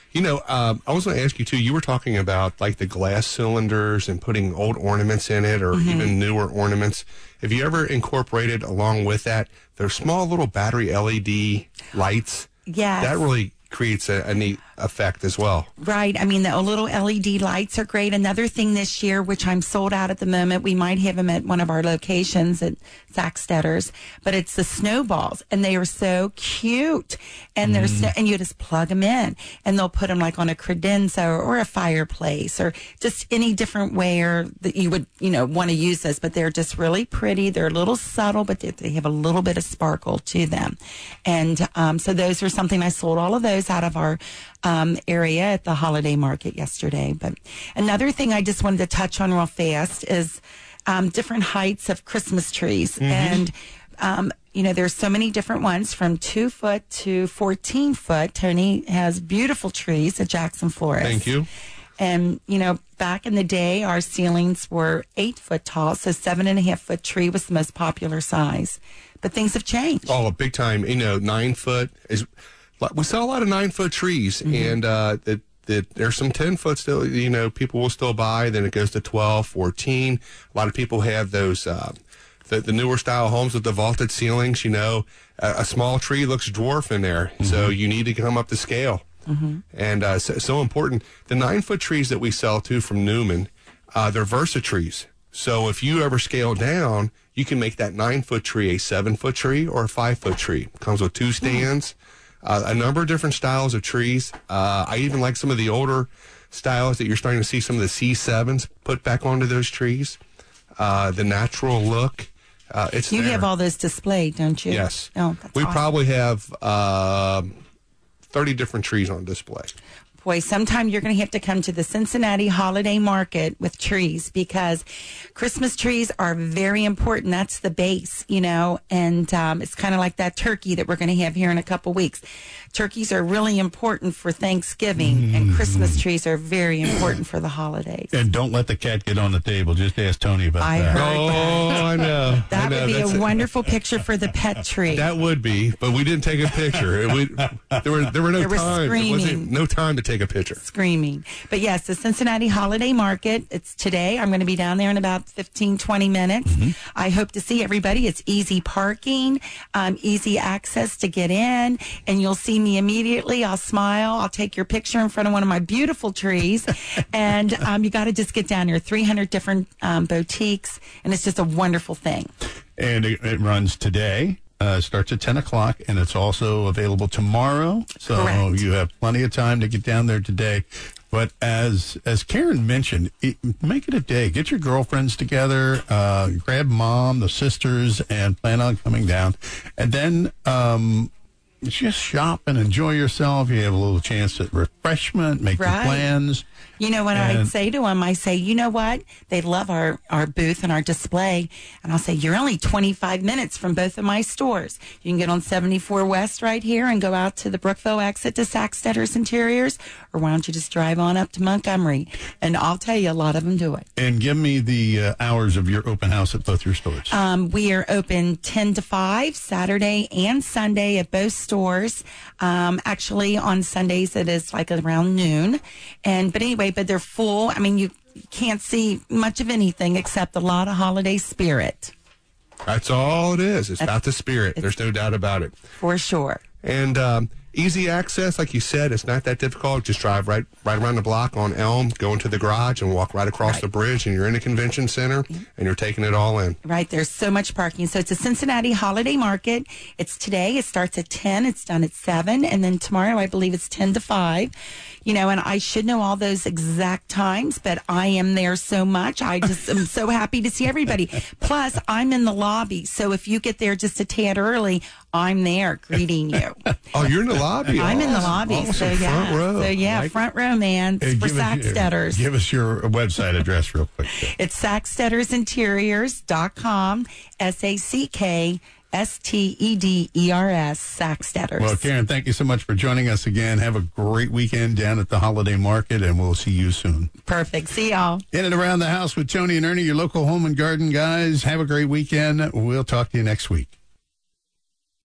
I was going to ask you too. You were talking about like the glass cylinders and putting old ornaments in it, or even newer ornaments. Have you ever incorporated along with that their small little battery LED lights? Yes. That really creates a neat effect as well. Right. I mean, the little LED lights are great. Another thing this year, which I'm sold out at the moment, we might have them at one of our locations at Sackstedter's, but it's the snowballs, and they are so cute. And and you just plug them in, and they'll put them like on a credenza or a fireplace, or just any different way that you would, want to use this. But they're just really pretty. They're a little subtle, but they have a little bit of sparkle to them. And so those are something I sold all of those out of our area at the holiday market yesterday. But another thing I just wanted to touch on real fast is different heights of Christmas trees. And, there's so many different ones from 2 foot to 14 foot. Tony has beautiful trees at Jackson Florist. Thank you. And, back in the day, our ceilings were 8 foot tall. So 7.5 foot tree was the most popular size. But things have changed. Oh, big time. 9 foot is... We sell a lot of 9 foot trees, and there's some 10 foot still, people will still buy. Then it goes to 12, 14. A lot of people have those, the newer style homes with the vaulted ceilings. A small tree looks dwarf in there. So you need to come up to scale. And so important. The 9 foot trees that we sell to from Newman, they're Versa trees. So if you ever scale down, you can make that 9 foot tree a 7 foot tree or a 5 foot tree. It comes with 2 stands. A number of different styles of trees. I even like some of the older styles that you're starting to see some of the C7s put back onto those trees. The natural look. You have all those displayed, don't you? Yes. Oh, that's we awesome. probably have 30 different trees on display. Boy, sometime you're going to have to come to the Cincinnati Holiday Market with trees, because Christmas trees are very important. That's the base, and it's kind of like that turkey that we're going to have here in a couple weeks. Turkeys are really important for Thanksgiving, and Christmas trees are very important for the holidays. And don't let the cat get on the table. Just ask Tony about that. I know. That would be a wonderful picture for the pet tree. That would be, but we didn't take a picture. There were no time. Screaming. There wasn't no time to take a picture. Screaming. But yes, the Cincinnati Holiday Market, it's today. I'm going to be down there in about 15, 20 minutes. I hope to see everybody. It's easy parking, easy access to get in, and you'll see me immediately. I'll smile. I'll take your picture in front of one of my beautiful trees. And you got to just get down here. 300 different boutiques, and it's just a wonderful thing. And it runs today. Starts at 10 o'clock, and it's also available tomorrow. So Correct. You have plenty of time to get down there today. But as Karen mentioned, make it a day. Get your girlfriends together, grab mom, the sisters, and plan on coming down. And then just shop and enjoy yourself. You have a little chance at refreshment, make your plans. You know what I'd say to them? I say, you know what? They love our booth and our display. And I'll say, you're only 25 minutes from both of my stores. You can get on 74 West right here and go out to the Brookville exit to Saxtetter's Interiors. Or why don't you just drive on up to Montgomery? And I'll tell you, a lot of them do it. And give me the hours of your open house at both your stores. We are open 10 to 5, Saturday and Sunday at both stores. Actually, on Sundays, it is like around noon. But anyway, but they're full. I mean, you can't see much of anything except a lot of holiday spirit. That's all it is. It's about the spirit. There's no doubt about it. For sure. And easy access, like you said, it's not that difficult. Just drive right around the block on Elm, go into the garage, and walk right across the bridge, and you're in the convention center, and you're taking it all in. Right. There's so much parking. So it's a Cincinnati holiday market. It's today. It starts at 10. It's done at 7. And then tomorrow, I believe it's 10 to 5. You know, and I should know all those exact times, but I am there so much. I just am so happy to see everybody. Plus, I'm in the lobby. So if you get there just a tad early, I'm there greeting you. Oh, you're in the lobby? I'm in the lobby. Awesome. So, yeah. Front row. So, yeah, front row, man. It's for Saxtetter's. Give us your website address real quick. It's saxtettersinteriors.com, SACKSTEDERS, Saxtetter's. Well, Karen, thank you so much for joining us again. Have a great weekend down at the holiday market, and we'll see you soon. Perfect. See y'all. In and around the house with Tony and Ernie, your local home and garden guys. Have a great weekend. We'll talk to you next week.